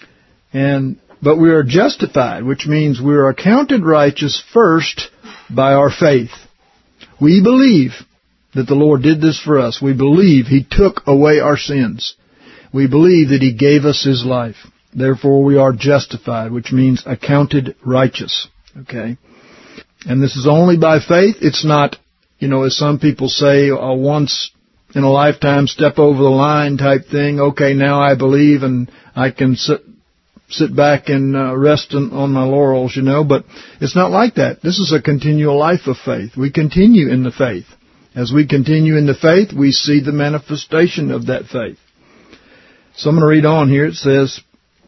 And but we are justified, which means we are accounted righteous first by our faith. We believe that the Lord did this for us. We believe He took away our sins. We believe that He gave us His life. Therefore, we are justified, which means accounted righteous. Okay? And this is only by faith. It's not, you know, as some people say, a once in a lifetime step over the line type thing. Okay, now I believe and I can sit, sit back and uh, rest in, on my laurels, you know. But it's not like that. This is a continual life of faith. We continue in the faith. As we continue in the faith, we see the manifestation of that faith. So I'm going to read on here. It says,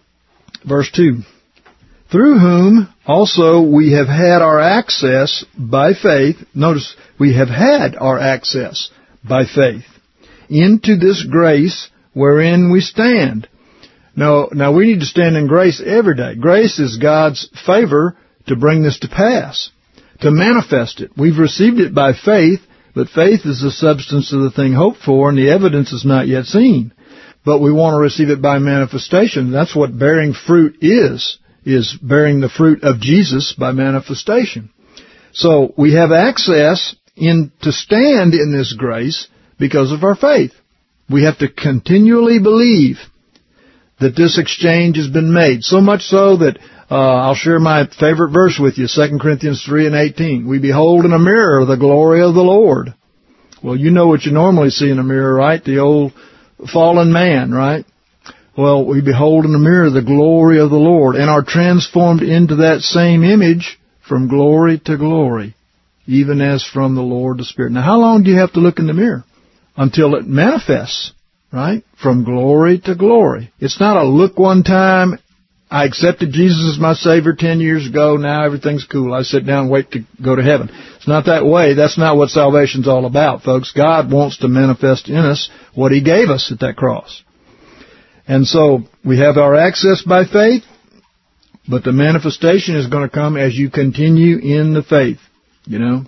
verse two, through whom also we have had our access by faith. Notice, we have had our access by faith into this grace wherein we stand. Now, now we need to stand in grace every day. Grace is God's favor to bring this to pass, to manifest it. We've received it by faith, but faith is the substance of the thing hoped for, and the evidence is not yet seen. But we want to receive it by manifestation. That's what bearing fruit is, is bearing the fruit of Jesus by manifestation. So we have access in to stand in this grace because of our faith. We have to continually believe that this exchange has been made. So much so that uh, I'll share my favorite verse with you, Second Corinthians three and eighteen. We behold in a mirror the glory of the Lord. Well, you know what you normally see in a mirror, right? The old fallen man, right? Well, we behold in the mirror the glory of the Lord and are transformed into that same image from glory to glory, even as from the Lord the Spirit. Now, how long do you have to look in the mirror? Until it manifests, right? From glory to glory. It's not a look one time, I accepted Jesus as my Savior ten years ago, now everything's cool. I sit down and wait to go to heaven. It's not that way. That's not what salvation's all about, folks. God wants to manifest in us what He gave us at that cross. And so we have our access by faith, but the manifestation is going to come as you continue in the faith, you know.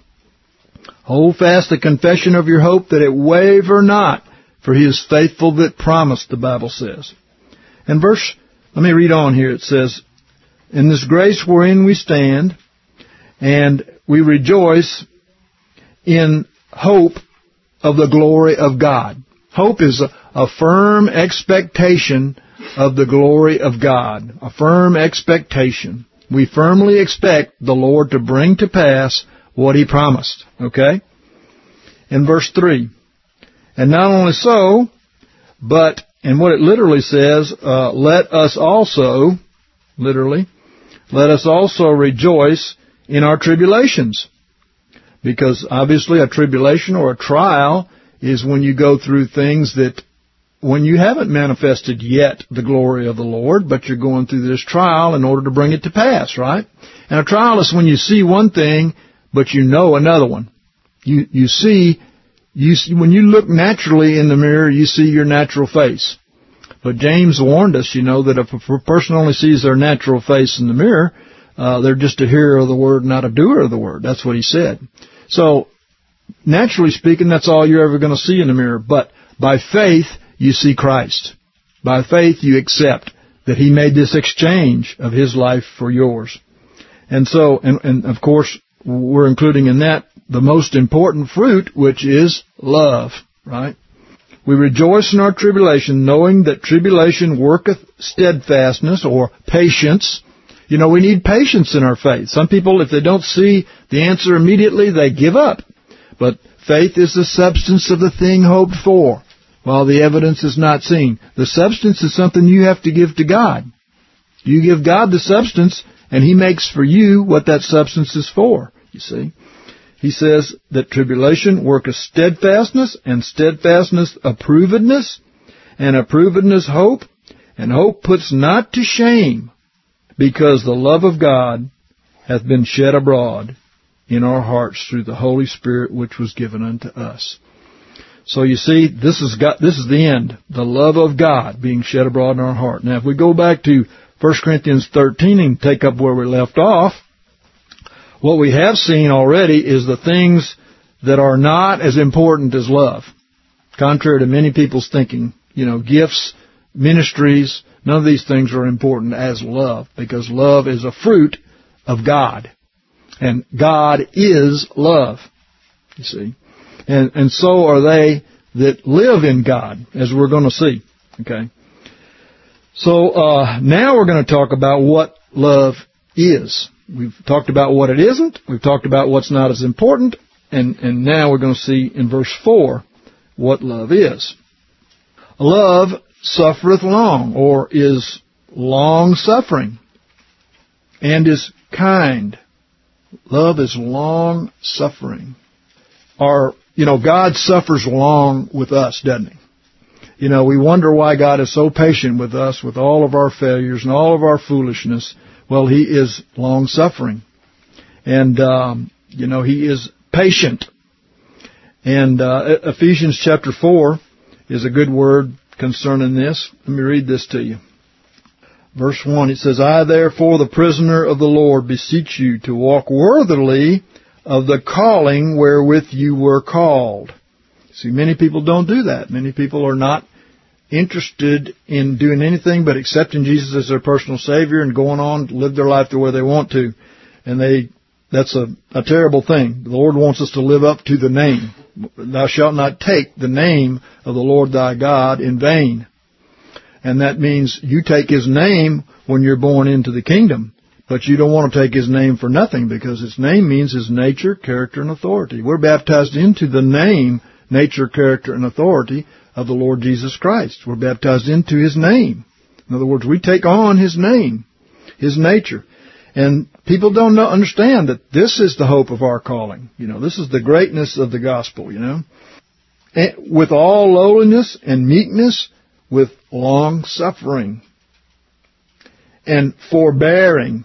Hold fast the confession of your hope, that it waver not, for He is faithful that promised, the Bible says. And verse Let me read on here. It says, in this grace wherein we stand, and we rejoice in hope of the glory of God. Hope is a, a firm expectation of the glory of God. A firm expectation. We firmly expect the Lord to bring to pass what He promised. Okay? In verse three, and not only so, but... And what it literally says, uh, let us also, literally, let us also rejoice in our tribulations. Because obviously a tribulation or a trial is when you go through things that, when you haven't manifested yet the glory of the Lord, but you're going through this trial in order to bring it to pass, right? And a trial is when you see one thing, but you know another one. You, you see... You see, when you look naturally in the mirror, you see your natural face. But James warned us, you know, that if a person only sees their natural face in the mirror, Uh, they're just a hearer of the word, not a doer of the word. That's what he said. So, naturally speaking, that's all you're ever going to see in the mirror. But by faith, you see Christ. By faith, you accept that he made this exchange of his life for yours. And so, and, and of course, we're including in that the most important fruit, which is love, right? We rejoice in our tribulation, knowing that tribulation worketh steadfastness, or patience. You know, we need patience in our faith. Some people, if they don't see the answer immediately, they give up. But faith is the substance of the thing hoped for, while the evidence is not seen. The substance is something you have to give to God. You give God the substance, and he makes for you what that substance is for, you see. He says that tribulation worketh steadfastness, and steadfastness approvedness, and approvedness hope, and hope puts not to shame, because the love of God hath been shed abroad in our hearts through the Holy Spirit which was given unto us. So you see, this is God, this is the end, the love of God being shed abroad in our heart. Now, if we go back to First Corinthians thirteen and take up where we left off, what we have seen already is the things that are not as important as love, contrary to many people's thinking. You know, gifts, ministries, none of these things are important as love, because love is a fruit of God. And God is love, you see. And and so are they that live in God, as we're going to see. Okay. So uh, now we're going to talk about what love is. We've talked about what it isn't. We've talked about what's not as important. And, and now we're going to see in verse four what love is. Love suffereth long, or is long-suffering, and is kind. Love is long-suffering. Our, you know, God suffers long with us, doesn't he? You know, we wonder why God is so patient with us, with all of our failures and all of our foolishness. Well, he is long-suffering. And, um, you know, he is patient. And uh, Ephesians chapter four is a good word concerning this. Let me read this to you. Verse one, it says, I therefore, the prisoner of the Lord, beseech you to walk worthily of the calling wherewith you were called. See, many people don't do that. Many people are not interested in doing anything but accepting Jesus as their personal Savior and going on to live their life the way they want to. And they that's a, a terrible thing. The Lord wants us to live up to the name. Thou shalt not take the name of the Lord thy God in vain. And that means you take his name when you're born into the kingdom. But you don't want to take his name for nothing, because his name means his nature, character, and authority. We're baptized into the name, nature, character, and authority of the Lord Jesus Christ. We're baptized into his name. In other words, we take on his name, his nature. And people don't know, understand that this is the hope of our calling. You know, this is the greatness of the gospel, you know. And with all lowliness and meekness, with long suffering, and forbearing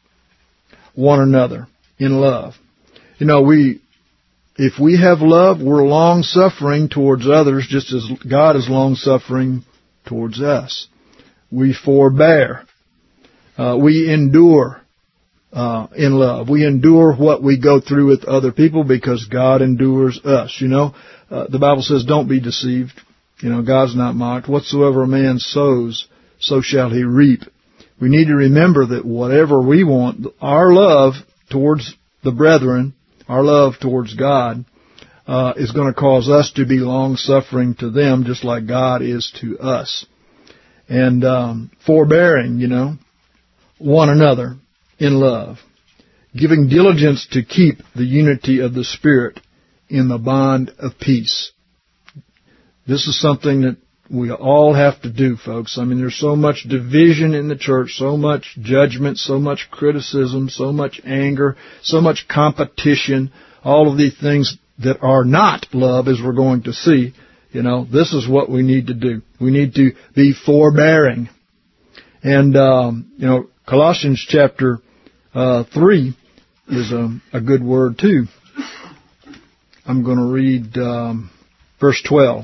one another in love. You know, we, if we have love, we're long-suffering towards others, just as God is long-suffering towards us. We forbear. Uh, we endure uh, in love. We endure what we go through with other people because God endures us. You know, uh, the Bible says, don't be deceived. You know, God's not mocked. Whatsoever a man sows, so shall he reap. We need to remember that whatever we want, our love towards the brethren, our love towards God, uh, is going to cause us to be long-suffering to them, just like God is to us. And um, forbearing, you know, one another in love, giving diligence to keep the unity of the Spirit in the bond of peace. This is something that we all have to do, folks. I mean, there's so much division in the church, so much judgment, so much criticism, so much anger, so much competition, all of these things that are not love, as we're going to see. You know, this is what we need to do. We need to be forbearing. And, um, you know, Colossians chapter uh, three is a, a good word, too. I'm going to read um, verse twelve.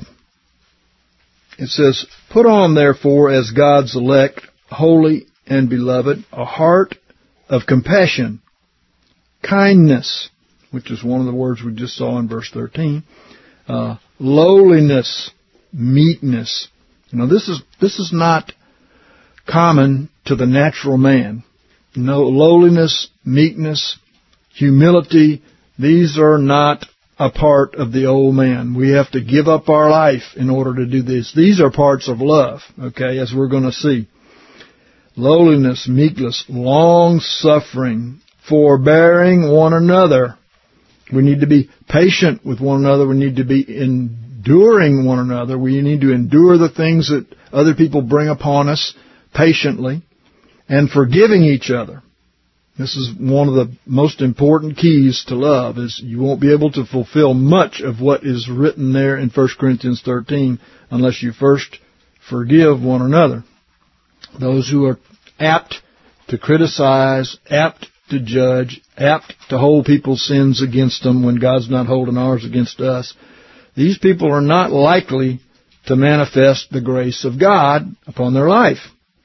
It says, put on, therefore, as God's elect, holy and beloved, a heart of compassion, kindness, which is one of the words we just saw in verse thirteen, uh, lowliness, meekness. You know, this is this is not common to the natural man. You know, lowliness, meekness, humility, these are not a part of the old man. We have to give up our life in order to do this. These are parts of love, okay, as we're going to see. Lowliness, meekness, long-suffering, forbearing one another. We need to be patient with one another. We need to be enduring one another. We need to endure the things that other people bring upon us patiently, and forgiving each other. This is one of the most important keys to love, is you won't be able to fulfill much of what is written there in First Corinthians thirteen unless you first forgive one another. Those who are apt to criticize, apt to judge, apt to hold people's sins against them when God's not holding ours against us, these people are not likely to manifest the grace of God upon their life.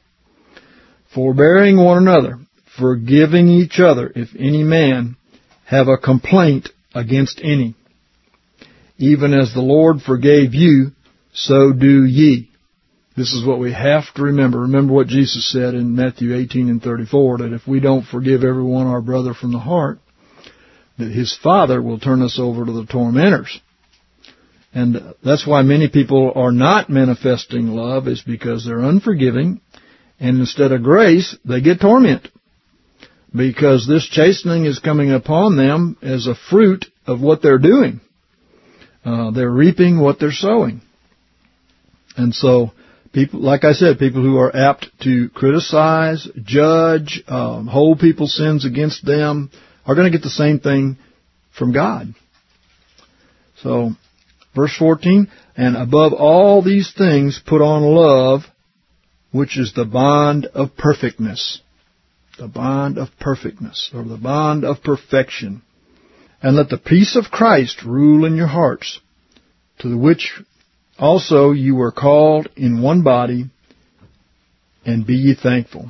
Forbearing one another, forgiving each other, if any man have a complaint against any. Even as the Lord forgave you, so do ye. This is what we have to remember. Remember what Jesus said in Matthew eighteen and thirty-four, that if we don't forgive everyone our brother from the heart, that his Father will turn us over to the tormentors. And that's why many people are not manifesting love, is because they're unforgiving, and instead of grace, they get torment. Because this chastening is coming upon them as a fruit of what they're doing. Uh, they're reaping what they're sowing. And so, people, like I said, people who are apt to criticize, judge, um, hold people's sins against them, are going to get the same thing from God. So, verse fourteen, and above all these things put on love, which is the bond of perfectness. The bond of perfectness, or the bond of perfection. And let the peace of Christ rule in your hearts, to the which also you were called in one body, and be ye thankful.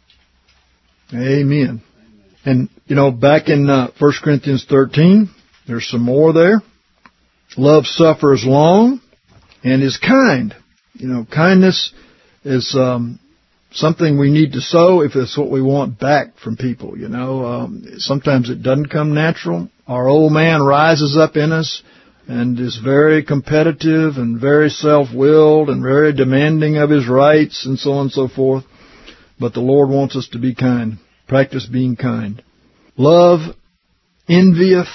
Amen. And, you know, back in uh, First Corinthians thirteen, there's some more there. Love suffers long and is kind. You know, kindness is um, something we need to sow if it's what we want back from people, you know. Um, sometimes it doesn't come natural. Our old man rises up in us and is very competitive and very self-willed and very demanding of his rights and so on and so forth. But the Lord wants us to be kind. Practice being kind. Love envieth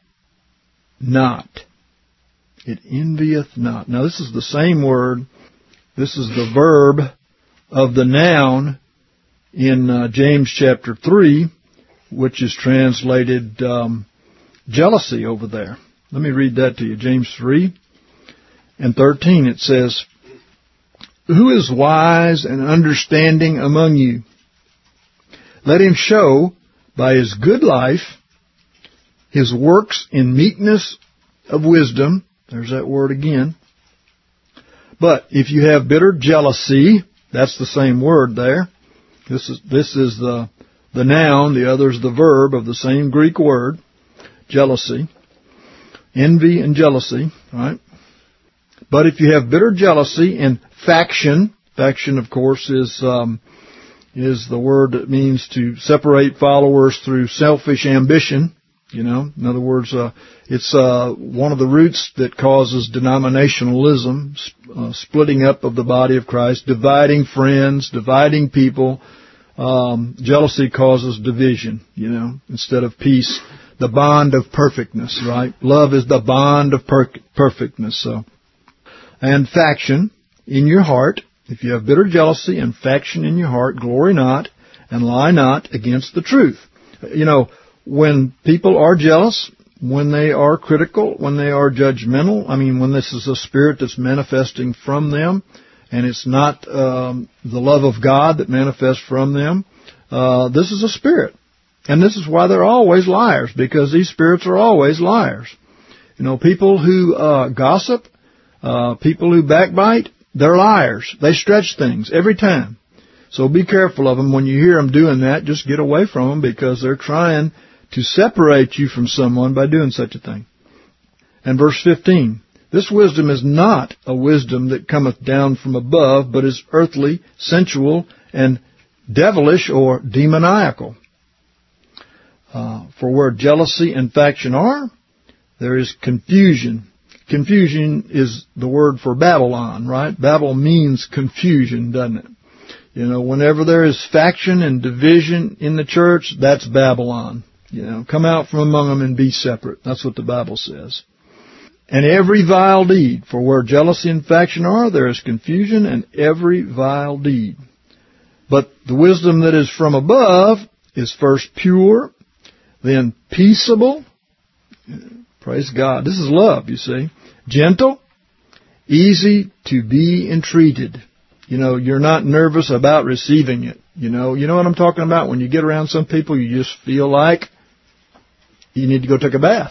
not. It envieth not. Now this is the same word. This is the verb of the noun in uh, James chapter three, which is translated um, jealousy over there. Let me read that to you. James three and thirteen, it says, who is wise and understanding among you? Let him show by his good life his works in meekness of wisdom. There's that word again. But if you have bitter jealousy, that's the same word there. This is this is the the noun, the other is the verb of the same Greek word, jealousy. Envy and jealousy, right? But if you have bitter jealousy and faction, faction of course is um, is the word that means to separate followers through selfish ambition. You know, in other words, uh, it's uh, one of the roots that causes denominationalism, uh, splitting up of the body of Christ, dividing friends, dividing people. Um, jealousy causes division, you know, instead of peace. The bond of perfectness, right? Love is the bond of per- perfectness. So, and faction in your heart. If you have bitter jealousy and faction in your heart, glory not and lie not against the truth. You know, when people are jealous, when they are critical, when they are judgmental, I mean, when this is a spirit that's manifesting from them, and it's not um, the love of God that manifests from them, uh, this is a spirit. And this is why they're always liars, because these spirits are always liars. You know, people who uh, gossip, uh, people who backbite, they're liars. They stretch things every time. So be careful of them. When you hear them doing that, just get away from them, because they're trying to separate you from someone by doing such a thing. And verse fifteen, this wisdom is not a wisdom that cometh down from above, but is earthly, sensual, and devilish or demoniacal. Uh, for where jealousy and faction are, there is confusion. Confusion is the word for Babylon, right? Babel means confusion, doesn't it? You know, whenever there is faction and division in the church, that's Babylon. You know, come out from among them and be separate. That's what the Bible says. And every vile deed, for where jealousy and faction are, there is confusion and every vile deed. But the wisdom that is from above is first pure, then peaceable. Praise God. This is love, you see. Gentle, easy to be entreated. You know, you're not nervous about receiving it. You know, you know what I'm talking about? When you get around some people, you just feel like you need to go take a bath.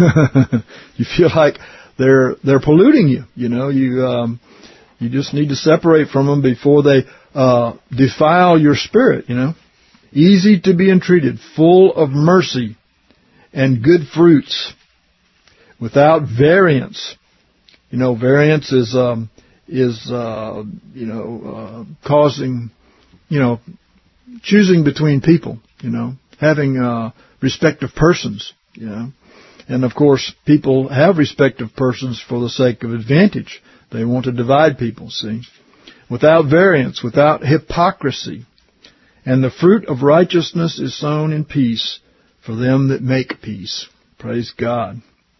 You feel like they're they're polluting you. You know, you um, you just need to separate from them before they uh, defile your spirit. You know, easy to be entreated, full of mercy and good fruits, without variance. You know, variance is um, is uh, you know uh, causing you know choosing between people. You know, having uh, respect of persons. You know. And, of course, people have respect of persons for the sake of advantage. They want to divide people, see. Without variance, without hypocrisy. And the fruit of righteousness is sown in peace for them that make peace. Praise God.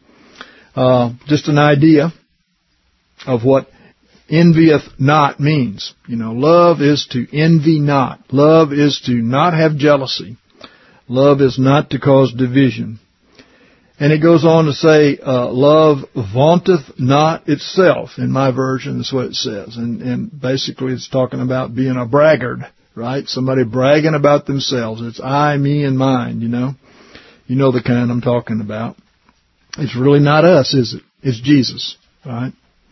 Uh, just an idea of what envieth not means. You know, love is to envy not. Love is to not have jealousy. Love is not to cause division. And it goes on to say, uh, love vaunteth not itself. In my version, that's what it says. And, and basically it's talking about being a braggart, right? Somebody bragging about themselves. It's I, me, and mine, you know. You know the kind I'm talking about. It's really not us, is it? It's Jesus, right?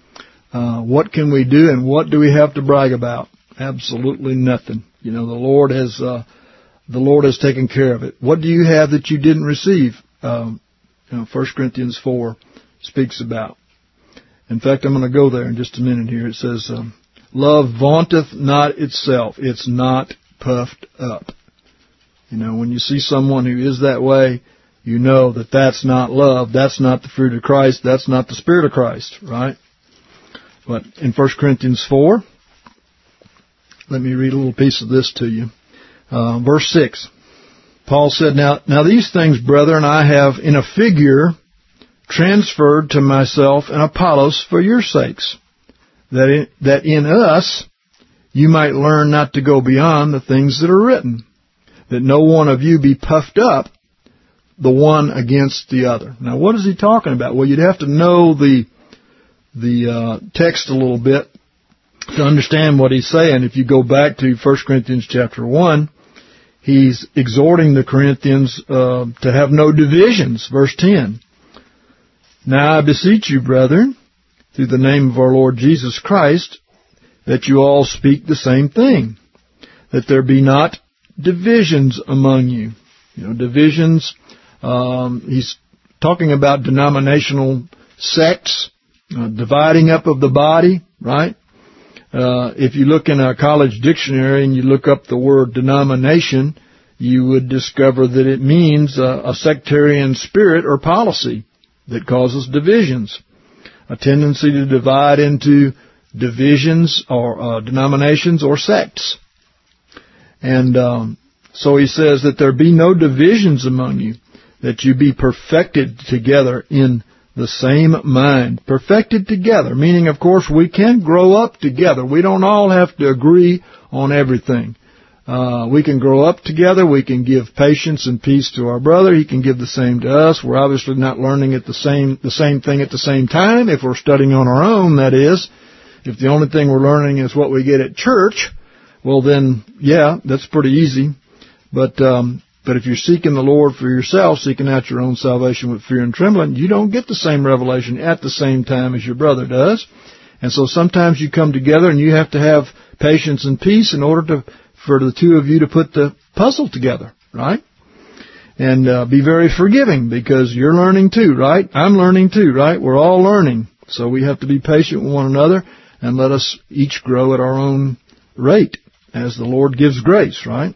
Uh, what can we do and what do we have to brag about? Absolutely nothing. You know, the Lord has, uh, the Lord has taken care of it. What do you have that you didn't receive? Um, You know, First Corinthians four speaks about. In fact, I'm going to go there in just a minute here. It says, um, love vaunteth not itself. It's not puffed up. You know, when you see someone who is that way, you know that that's not love. That's not the fruit of Christ. That's not the Spirit of Christ, right? But in First Corinthians four, let me read a little piece of this to you. Uh, verse six. Paul said, now, now these things, brethren, I have in a figure transferred to myself and Apollos for your sakes, that in, that in us you might learn not to go beyond the things that are written, that no one of you be puffed up, the one against the other. Now, what is he talking about? Well, you'd have to know the the uh, text a little bit to understand what he's saying. If you go back to First Corinthians chapter one, he's exhorting the Corinthians uh, to have no divisions. Verse ten. Now I beseech you, brethren, through the name of our Lord Jesus Christ, that you all speak the same thing, that there be not divisions among you. You know, divisions, um, he's talking about denominational sects, uh, dividing up of the body, right? Uh, if you look in a college dictionary and you look up the word denomination, you would discover that it means a, a sectarian spirit or policy that causes divisions, a tendency to divide into divisions or uh, denominations or sects. And um, so he says that there be no divisions among you, that you be perfected together in the same mind. Perfected together, meaning, of course, we can grow up together. We don't all have to agree on everything. Uh, we can grow up together. We can give patience and peace to our brother. He can give the same to us. We're obviously not learning at the same the same thing at the same time. If we're studying on our own, that is. If the only thing we're learning is what we get at church, well then, yeah, that's pretty easy. But um, but if you're seeking the Lord for yourself, seeking out your own salvation with fear and trembling, you don't get the same revelation at the same time as your brother does. And so sometimes you come together and you have to have patience and peace in order to for the two of you to put the puzzle together, right? And uh, be very forgiving, because you're learning too, right? I'm learning too, right? We're all learning. So we have to be patient with one another and let us each grow at our own rate as the Lord gives grace, right?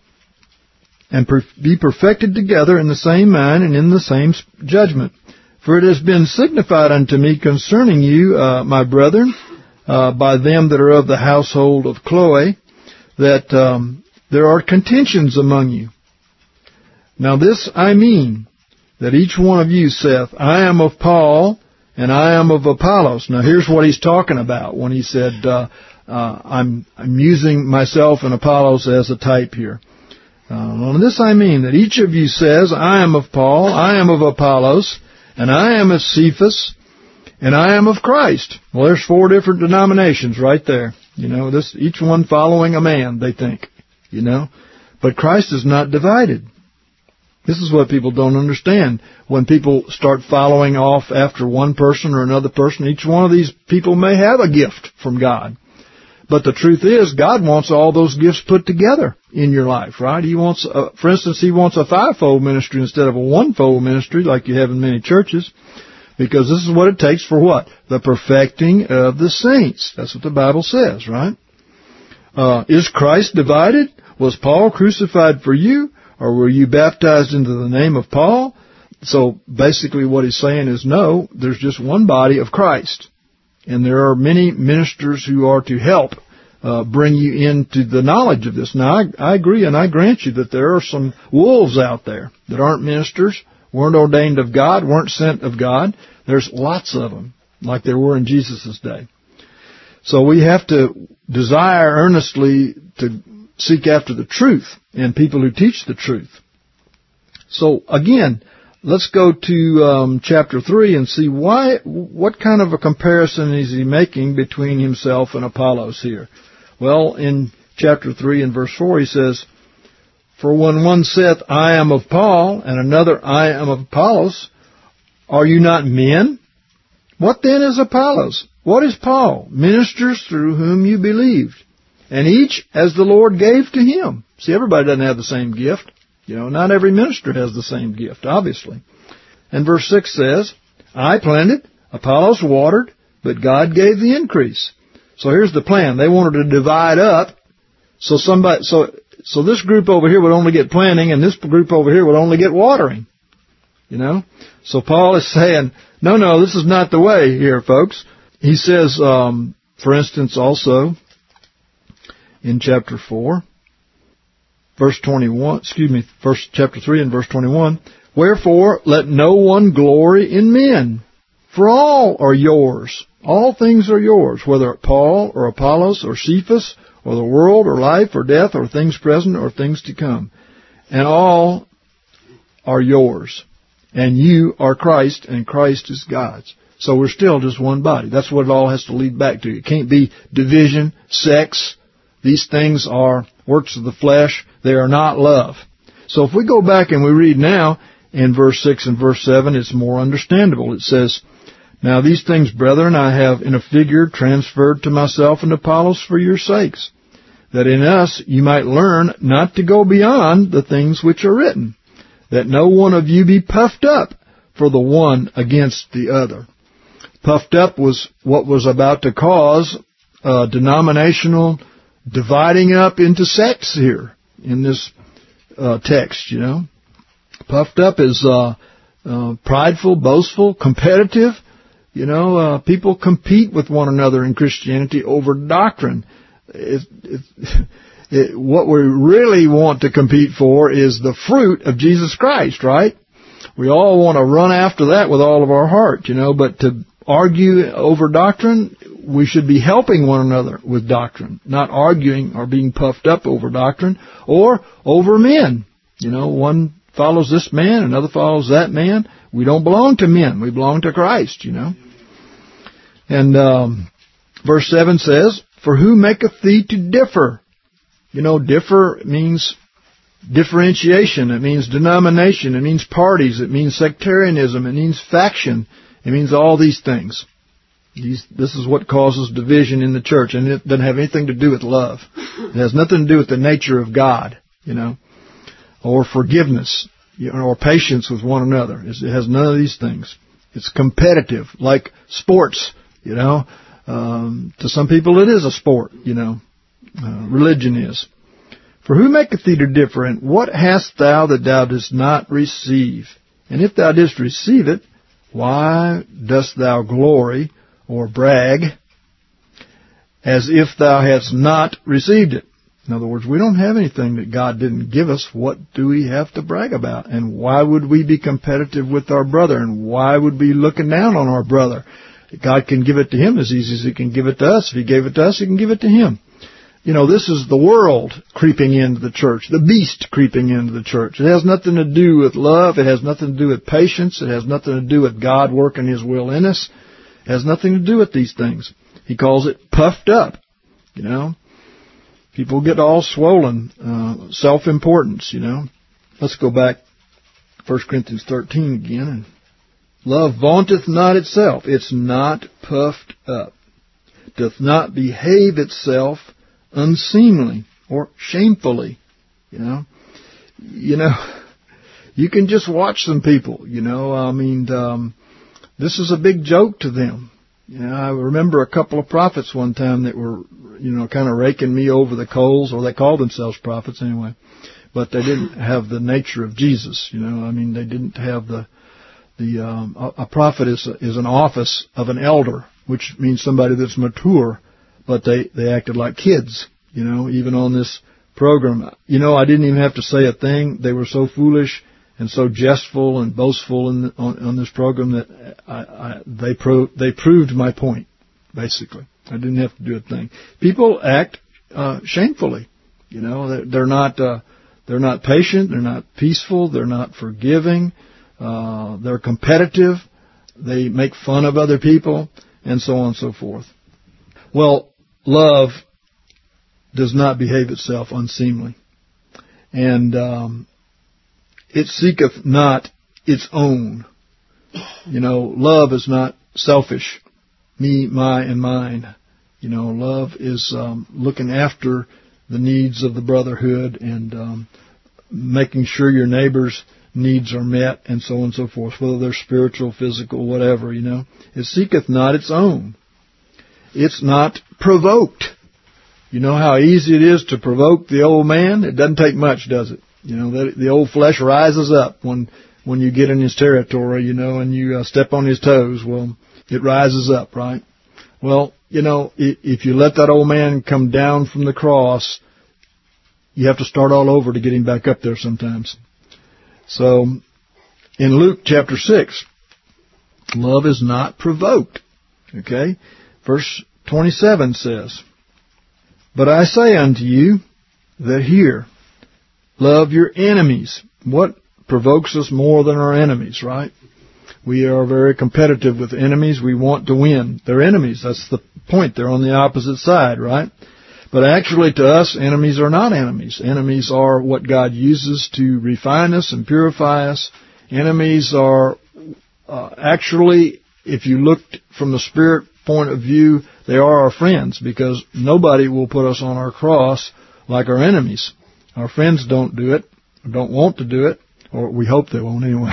And per- be perfected together in the same mind and in the same judgment. For it has been signified unto me concerning you, uh, my brethren, uh, by them that are of the household of Chloe, that um, there are contentions among you. Now this I mean, that each one of you saith, I am of Paul, and I am of Apollos. Now here's what he's talking about when he said, uh, uh, I'm, I'm using myself and Apollos as a type here. Uh, on this I mean, that each of you says, I am of Paul, I am of Apollos, and I am of Cephas, and I am of Christ. Well, there's four different denominations right there. You know, this each one following a man, they think. You know, but Christ is not divided. This is what people don't understand. When people start following off after one person or another person, each one of these people may have a gift from God. But the truth is, God wants all those gifts put together in your life, right? He wants, uh, for instance, He wants a fivefold ministry instead of a one-fold ministry like you have in many churches, because this is what it takes for what? The perfecting of the saints. That's what the Bible says, right? Uh, is Christ divided? Was Paul crucified for you? Or were you baptized into the name of Paul? So basically what he's saying is, no, there's just one body of Christ. And there are many ministers who are to help uh, bring you into the knowledge of this. Now, I, I agree, and I grant you that there are some wolves out there that aren't ministers, weren't ordained of God, weren't sent of God. There's lots of them, like there were in Jesus' day. So we have to desire earnestly to seek after the truth and people who teach the truth. So again, let's go to um, chapter three and see why. What kind of a comparison is he making between himself and Apollos here? Well, in chapter three and verse four, he says, For when one saith, I am of Paul, and another, I am of Apollos, are you not men? What then is Apollos? What is Paul? Ministers through whom you believed, and each as the Lord gave to him. See, everybody doesn't have the same gift. You know, not every minister has the same gift, obviously. And verse six says, I planted, Apollos watered, but God gave the increase. So here's the plan. They wanted to divide up, so somebody, so so this group over here would only get planting, and this group over here would only get watering. You know? So Paul is saying, no, no, this is not the way here, folks. He says, um, for instance, also, in chapter four, verse twenty-one, excuse me, first chapter three and verse twenty-one, Wherefore let no one glory in men, for all are yours. All things are yours, whether Paul or Apollos or Cephas or the world or life or death or things present or things to come. And all are yours. And you are Christ, and Christ is God's. So we're still just one body. That's what it all has to lead back to. It can't be division, sex. These things are works of the flesh. They are not love. So if we go back and we read now in verse six and verse seven, it's more understandable. It says, Now these things, brethren, I have in a figure transferred to myself and Apollos for your sakes, that in us you might learn not to go beyond the things which are written, that no one of you be puffed up for the one against the other. Puffed up was what was about to cause uh, denominational dividing up into sects here in this uh, text, you know. Puffed up is uh, uh, prideful, boastful, competitive. You know, uh, people compete with one another in Christianity over doctrine. It, it, it, what we really want to compete for is the fruit of Jesus Christ, right? We all want to run after that with all of our heart, you know, but to argue over doctrine, we should be helping one another with doctrine, not arguing or being puffed up over doctrine or over men. You know, one follows this man, another follows that man. We don't belong to men. We belong to Christ, you know. And um, verse seven says, For who maketh thee to differ? You know, differ means differentiation. It means denomination. It means parties. It means sectarianism. It means faction. It means all these things. These, this is what causes division in the church, and it doesn't have anything to do with love. It has nothing to do with the nature of God, you know, or forgiveness, you know, or patience with one another. It has none of these things. It's competitive, like sports, you know. Um, to some people it is a sport, you know. Uh, religion is. For who maketh thee to differ, and what hast thou that thou dost not receive? And if thou didst receive it, why dost thou glory or brag as if thou hadst not received it? In other words, we don't have anything that God didn't give us. What do we have to brag about? And why would we be competitive with our brother? And why would we be looking down on our brother? God can give it to him as easy as He can give it to us. If He gave it to us, He can give it to him. You know, this is the world creeping into the church, the beast creeping into the church. It has nothing to do with love. It has nothing to do with patience. It has nothing to do with God working His will in us. It has nothing to do with these things. He calls it puffed up, you know. People get all swollen, uh, self-importance, you know. Let's go back to First Corinthians thirteen again. And love vaunteth not itself. It's not puffed up. Doth not behave itself unseemly or shamefully, you know. You know, you can just watch some people, you know. I mean, um, this is a big joke to them. You know, I remember a couple of prophets one time that were, you know, kind of raking me over the coals, or they called themselves prophets anyway, but they didn't have the nature of Jesus, you know. I mean, they didn't have the, the, um, a, a prophet is, is an office of an elder, which means somebody that's mature, but they, they acted like kids, you know, even on this program. You know, I didn't even have to say a thing. They were so foolish and so jestful and boastful in the, on, on this program that I, I, they, pro, they proved my point, basically. I didn't have to do a thing. People act uh, shamefully, you know. They're, they're not uh, they're not patient. They're not peaceful. They're not forgiving. Uh, they're competitive. They make fun of other people, and so on and so forth. Well, love does not behave itself unseemly, and um, it seeketh not its own. You know, love is not selfish, me, my, and mine. You know, love is um, looking after the needs of the brotherhood and um, making sure your neighbor's needs are met, and so on and so forth, whether they're spiritual, physical, whatever, you know. It seeketh not its own. It's not provoked. You know how easy it is to provoke the old man? It doesn't take much, does it? You know, the, the old flesh rises up when when you get in his territory, you know, and you uh, step on his toes. Well, it rises up, right? Well, you know, if you let that old man come down from the cross, you have to start all over to get him back up there sometimes. So, in Luke chapter six, love is not provoked. Okay? Verse twenty-seven says, But I say unto you that hear, love your enemies. What provokes us more than our enemies, right? We are very competitive with enemies. We want to win. They're enemies. That's the point. They're on the opposite side, right? But actually, to us, enemies are not enemies. Enemies are what God uses to refine us and purify us. Enemies are uh, actually, if you looked from the spirit point of view, they are our friends, because nobody will put us on our cross like our enemies. Our friends don't do it, or don't want to do it, or we hope they won't anyway.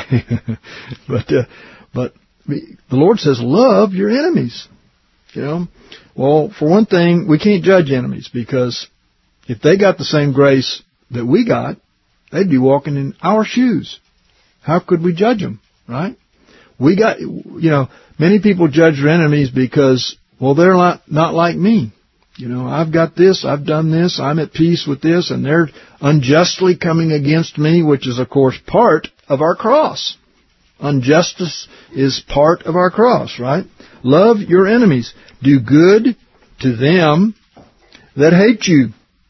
but uh, but the Lord says, love your enemies. You know, well, for one thing, we can't judge enemies, because if they got the same grace that we got, they'd be walking in our shoes. How could we judge them, right? We got, you know, many people judge their enemies because, well, they're not, not like me. You know, I've got this, I've done this, I'm at peace with this, and they're unjustly coming against me, which is, of course, part of our cross. Injustice is part of our cross, right? Love your enemies. Do good to them that hate you.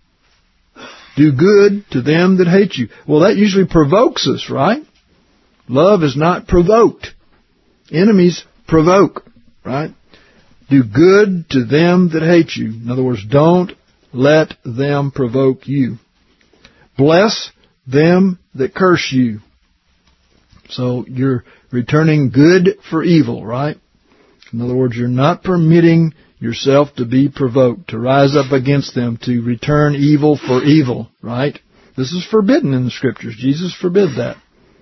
Do good to them that hate you. Well, that usually provokes us, right? Love is not provoked. Enemies provoke, right? Do good to them that hate you. In other words, don't let them provoke you. Bless them that curse you. So you're returning good for evil, right? In other words, you're not permitting yourself to be provoked, to rise up against them, to return evil for evil, right? This is forbidden in the Scriptures. Jesus forbid that.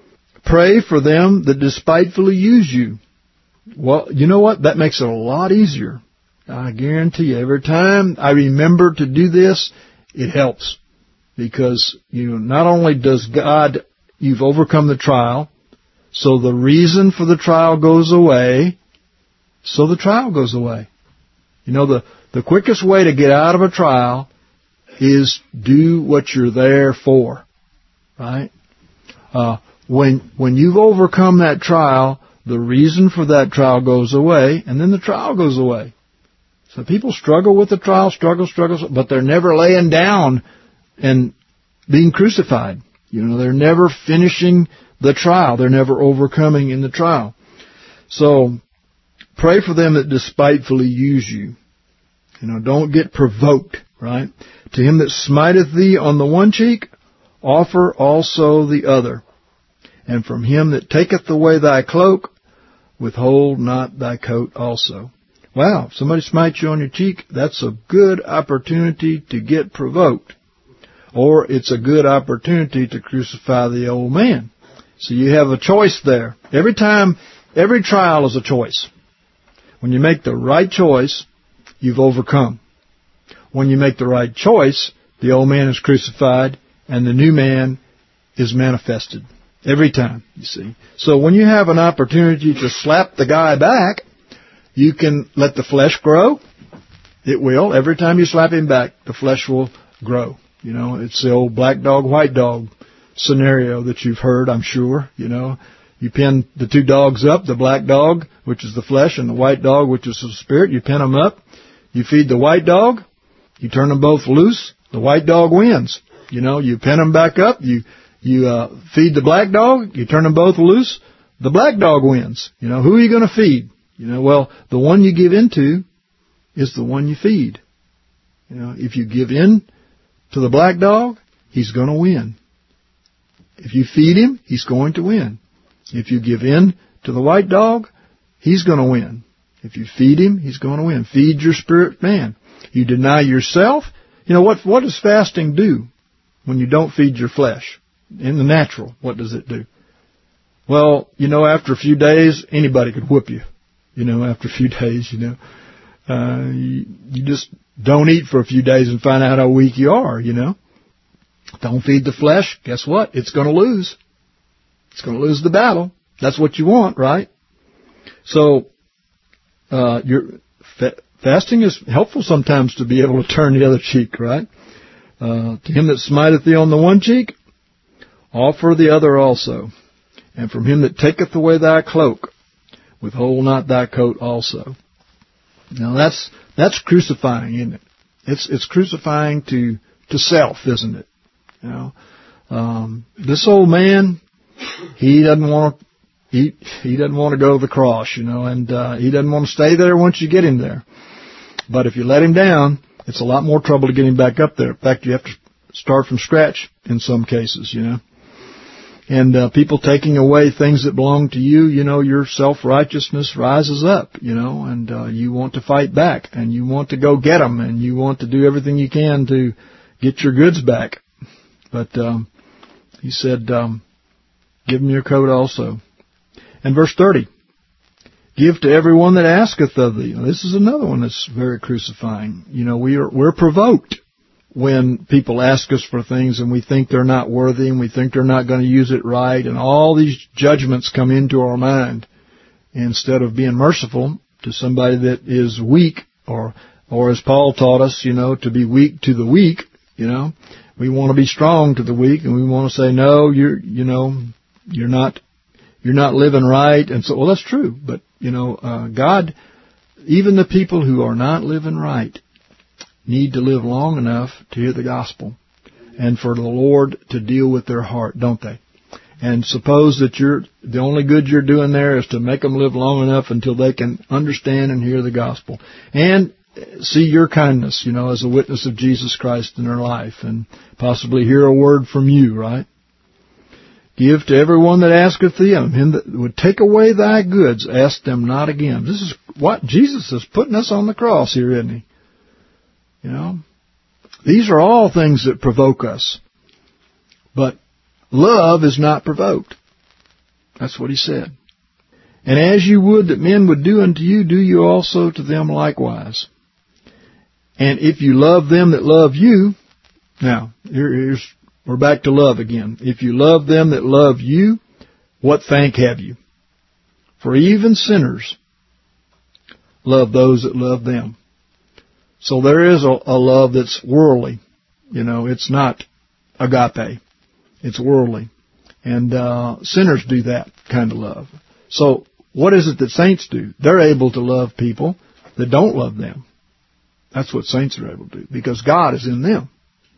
Pray for them that despitefully use you. Well, you know what? That makes it a lot easier. I guarantee you, every time I remember to do this, it helps. Because, you know, not only does God, you've overcome the trial, so the reason for the trial goes away, so the trial goes away. You know, the, the quickest way to get out of a trial is do what you're there for, right? Uh, when, when you've overcome that trial, the reason for that trial goes away, and then the trial goes away. So people struggle with the trial, struggle, struggle, but they're never laying down and being crucified. You know, they're never finishing the trial. They're never overcoming in the trial. So, pray for them that despitefully use you. You know, don't get provoked, right? To him that smiteth thee on the one cheek, offer also the other. And from him that taketh away thy cloak, withhold not thy coat also. Wow, if somebody smites you on your cheek, that's a good opportunity to get provoked. Or it's a good opportunity to crucify the old man. So you have a choice there. Every time, every trial is a choice. When you make the right choice, you've overcome. When you make the right choice, the old man is crucified and the new man is manifested. Every time, you see. So when you have an opportunity to slap the guy back, you can let the flesh grow. It will. Every time you slap him back, the flesh will grow. You know, it's the old black dog, white dog scenario that you've heard, I'm sure. You know, you pin the two dogs up, the black dog, which is the flesh, and the white dog, which is the spirit. You pin them up. You feed the white dog. You turn them both loose. The white dog wins. You know, you pin them back up. You you uh, feed the black dog. You turn them both loose. The black dog wins. You know, who are you going to feed? You know, well, the one you give into is the one you feed. You know, if you give in to the black dog, he's going to win. If you feed him, he's going to win. If you give in to the white dog, he's going to win. If you feed him, he's going to win. Feed your spirit man. You deny yourself. You know, what, what does fasting do when you don't feed your flesh? In the natural, what does it do? Well, you know, after a few days, anybody could whip you. You know, after a few days, you know. Uh, you, you just don't eat for a few days and find out how weak you are, you know. Don't feed the flesh. Guess what? It's going to lose. It's going to lose the battle. That's what you want, right? So, uh, your fa- fasting is helpful sometimes to be able to turn the other cheek, right? Uh, to him that smiteth thee on the one cheek, offer the other also. And from him that taketh away thy cloak, withhold not thy coat also. Now that's that's crucifying, isn't it? It's it's crucifying to to self, isn't it? You know, um, this old man, he doesn't want to he he doesn't want to go to the cross, you know, and uh, he doesn't want to stay there once you get him there. But if you let him down, it's a lot more trouble to get him back up there. In fact, you have to start from scratch in some cases, you know. And uh, people taking away things that belong to you, you know, your self-righteousness rises up, you know, and uh, you want to fight back, and you want to go get them, and you want to do everything you can to get your goods back. But um, he said, um, give them your coat also. And verse thirty, give to everyone that asketh of thee. Now, this is another one that's very crucifying. You know, we are, we're provoked when people ask us for things and we think they're not worthy and we think they're not going to use it right, and all these judgments come into our mind. Instead of being merciful to somebody that is weak, or or as Paul taught us, you know, to be weak to the weak, you know, we want to be strong to the weak, and we want to say, no, you're, you know, you're not, you're not living right. And so, well, that's true, but, you know, uh, God, even the people who are not living right, need to live long enough to hear the gospel and for the Lord to deal with their heart, don't they? And suppose that you're the only good you're doing there is to make them live long enough until they can understand and hear the gospel and see your kindness, you know, as a witness of Jesus Christ in their life, and possibly hear a word from you, right? Give to everyone that asketh thee, and him that would take away thy goods, ask them not again. This is what Jesus is putting us on the cross here, isn't he? You know, these are all things that provoke us. But love is not provoked. That's what he said. And as you would that men would do unto you, do you also to them likewise. And if you love them that love you, now, here, here's, we're back to love again. If you love them that love you, what thank have you? For even sinners love those that love them. So there is a, a love that's worldly. You know, it's not agape. It's worldly. And uh, sinners do that kind of love. So what is it that saints do? They're able to love people that don't love them. That's what saints are able to do, because God is in them.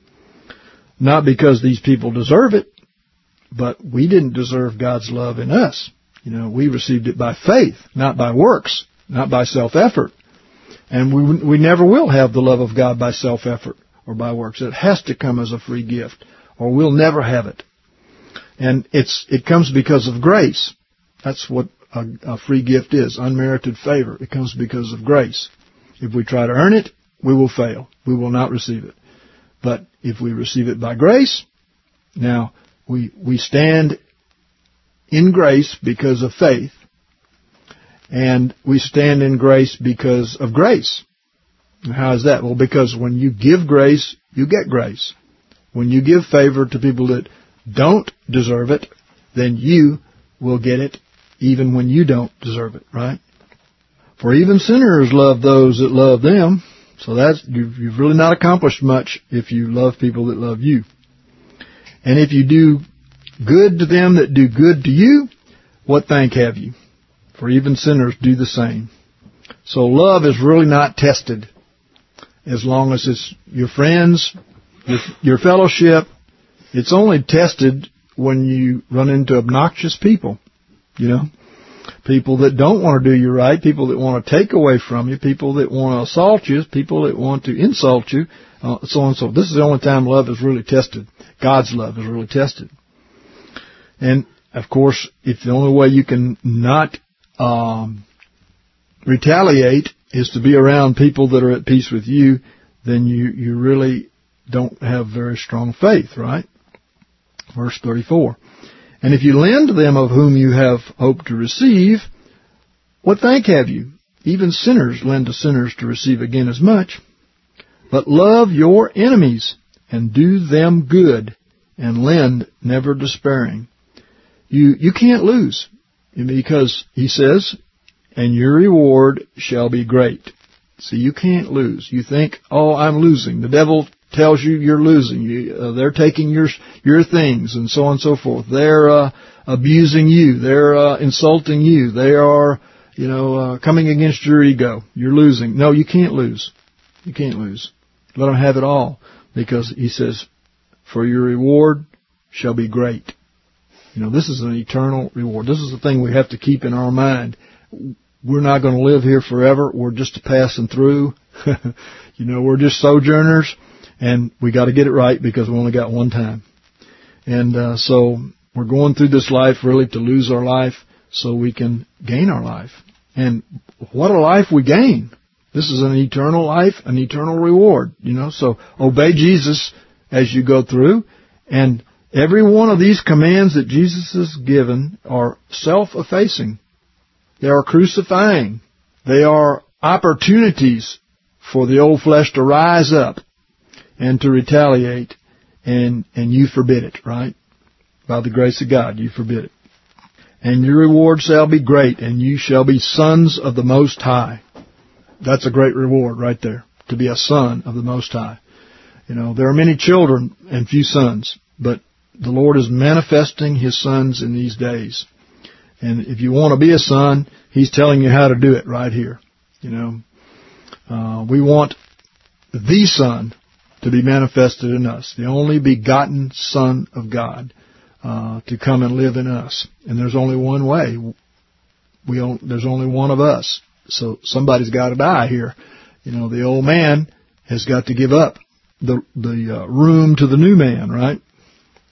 Not because these people deserve it, but we didn't deserve God's love in us. You know, we received it by faith, not by works, not by self-effort. And we we never will have the love of God by self-effort or by works. It has to come as a free gift, or we'll never have it. And it's it comes because of grace. That's what a, a free gift is, unmerited favor. It comes because of grace. If we try to earn it, we will fail. We will not receive it. But if we receive it by grace, now we we stand in grace because of faith, and we stand in grace because of grace. And how is that? Well, because when you give grace, you get grace. When you give favor to people that don't deserve it, then you will get it even when you don't deserve it, right? For even sinners love those that love them. So that's, you've, you've really not accomplished much if you love people that love you. And if you do good to them that do good to you, what thank have you? For even sinners do the same. So love is really not tested as long as it's your friends, your, your fellowship. It's only tested when you run into obnoxious people, you know. People that don't want to do you right, people that want to take away from you, people that want to assault you, people that want to insult you, uh, so on and so forth. This is the only time love is really tested. God's love is really tested. And, of course, if the only way you can not um, retaliate is to be around people that are at peace with you, then you, you really don't have very strong faith, right? Verse thirty-four. And if you lend to them of whom you have hope to receive, what thank have you? Even sinners lend to sinners to receive again as much. But love your enemies, and do them good, and lend never despairing. You you can't lose, because he says, and your reward shall be great. See, you can't lose. You think, oh, I'm losing. The devil tells you you're losing. You, uh, they're taking your your things, and so on and so forth. They're uh, abusing you. They're uh, insulting you. They are, you know, uh, coming against your ego. You're losing. No, you can't lose. You can't lose. Let them have it all, because he says, for your reward shall be great. You know, this is an eternal reward. This is the thing we have to keep in our mind. We're not going to live here forever. We're just passing through. You know, we're just sojourners. And we got to get it right, because we only got one time. And uh, so we're going through this life really to lose our life so we can gain our life. And what a life we gain. This is an eternal life, an eternal reward, you know. So obey Jesus as you go through. And every one of these commands that Jesus has given are self-effacing. They are crucifying. They are opportunities for the old flesh to rise up and to retaliate, and and you forbid it, right? By the grace of God, you forbid it. And your reward shall be great, and you shall be sons of the Most High. That's a great reward right there, to be a son of the Most High. You know, there are many children and few sons, but the Lord is manifesting His sons in these days. And if you want to be a son, He's telling you how to do it right here. You know, uh, we want the Son to be manifested in us, the only begotten Son of God, uh, to come and live in us. And there's only one way. We don't, there's only one of us. So somebody's got to die here. You know, the old man has got to give up the the uh, room to the new man, right?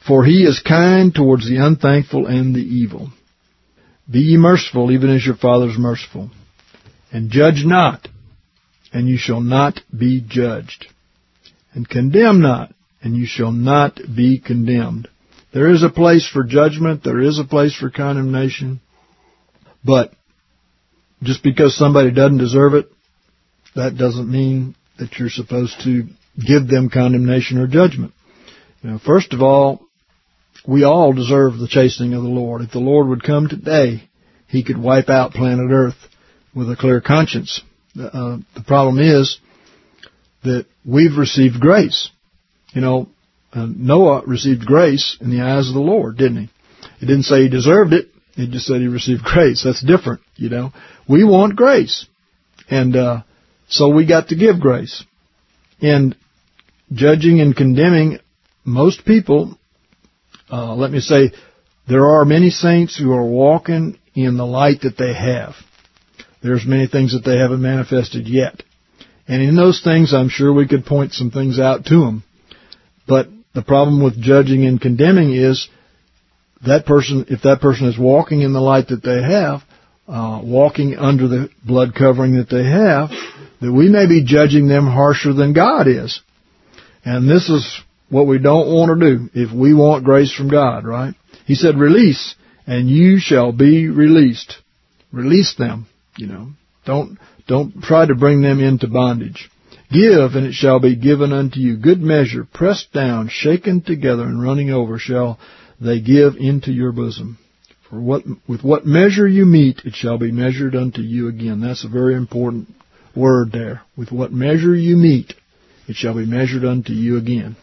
For he is kind towards the unthankful and the evil. Be ye merciful, even as your Father is merciful. And judge not, and you shall not be judged. And condemn not, and you shall not be condemned. There is a place for judgment. There is a place for condemnation. But just because somebody doesn't deserve it, that doesn't mean that you're supposed to give them condemnation or judgment. You know, first of all, we all deserve the chastening of the Lord. If the Lord would come today, He could wipe out planet Earth with a clear conscience. Uh, the problem is that we've received grace. You know, uh, Noah received grace in the eyes of the Lord, didn't he? It didn't say he deserved it. It just said he received grace. That's different, you know. We want grace. And uh, so we got to give grace. And judging and condemning most people, uh, let me say, there are many saints who are walking in the light that they have. There's many things that they haven't manifested yet. And in those things, I'm sure we could point some things out to them. But the problem with judging and condemning is that person, if that person is walking in the light that they have, uh, walking under the blood covering that they have, that we may be judging them harsher than God is. And this is what we don't want to do if we want grace from God, right? He said, release, and you shall be released. Release them, you know. Don't, don't try to bring them into bondage. Give, and it shall be given unto you. Good measure, pressed down, shaken together, and running over, shall they give into your bosom. For what, with what measure you meet, it shall be measured unto you again. That's a very important word there. With what measure you meet, it shall be measured unto you again.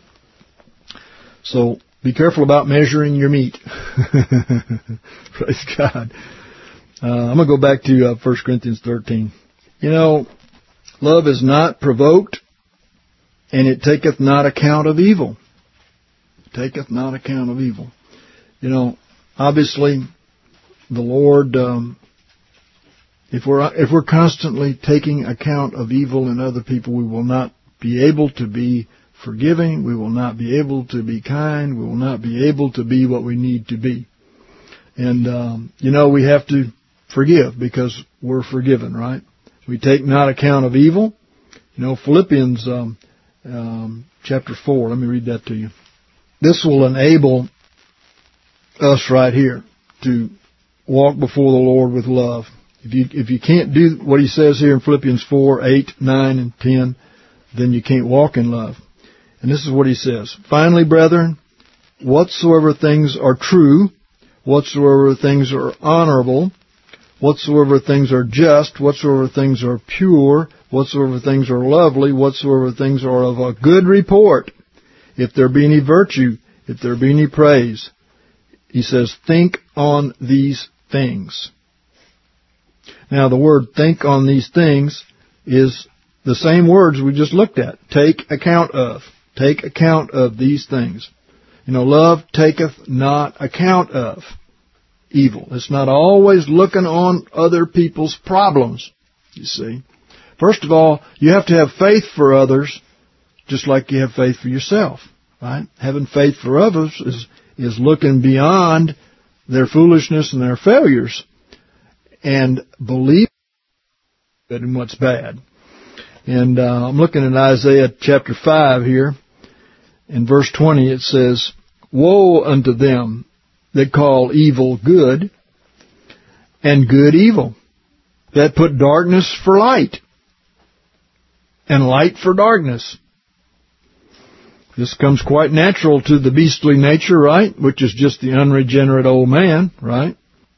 So, be careful about measuring your meat. Praise God. Uh, I'm going to go back to uh, First Corinthians thirteen. You know, love is not provoked, and it taketh not account of evil. Taketh not account of evil. You know, obviously, the Lord, um, if we're if we're constantly taking account of evil in other people, we will not be able to be forgiving. We will not be able to be kind. We will not be able to be what we need to be. And, um, you know, we have to forgive because we're forgiven, right? We take not account of evil. You know, Philippians um, um, chapter four, let me read that to you. This will enable us right here to walk before the Lord with love. If you if you can't do what he says here in Philippians four, eight, nine, and ten, then you can't walk in love. And this is what he says. Finally, brethren, whatsoever things are true, whatsoever things are honorable, whatsoever things are just, whatsoever things are pure, whatsoever things are lovely, whatsoever things are of a good report, if there be any virtue, if there be any praise, he says, think on these things. Now, the word think on these things is the same words we just looked at. Take account of. Take account of these things. You know, love taketh not account of evil. It's not always looking on other people's problems, you see. First of all, you have to have faith for others just like you have faith for yourself, right? Having faith for others is, is looking beyond their foolishness and their failures and believing in what's bad. And uh, I'm looking at Isaiah chapter five here. In verse twenty it says, woe unto them that call evil good, and good evil, that put darkness for light, and light for darkness. This comes quite natural to the beastly nature, right? Which is just the unregenerate old man, right?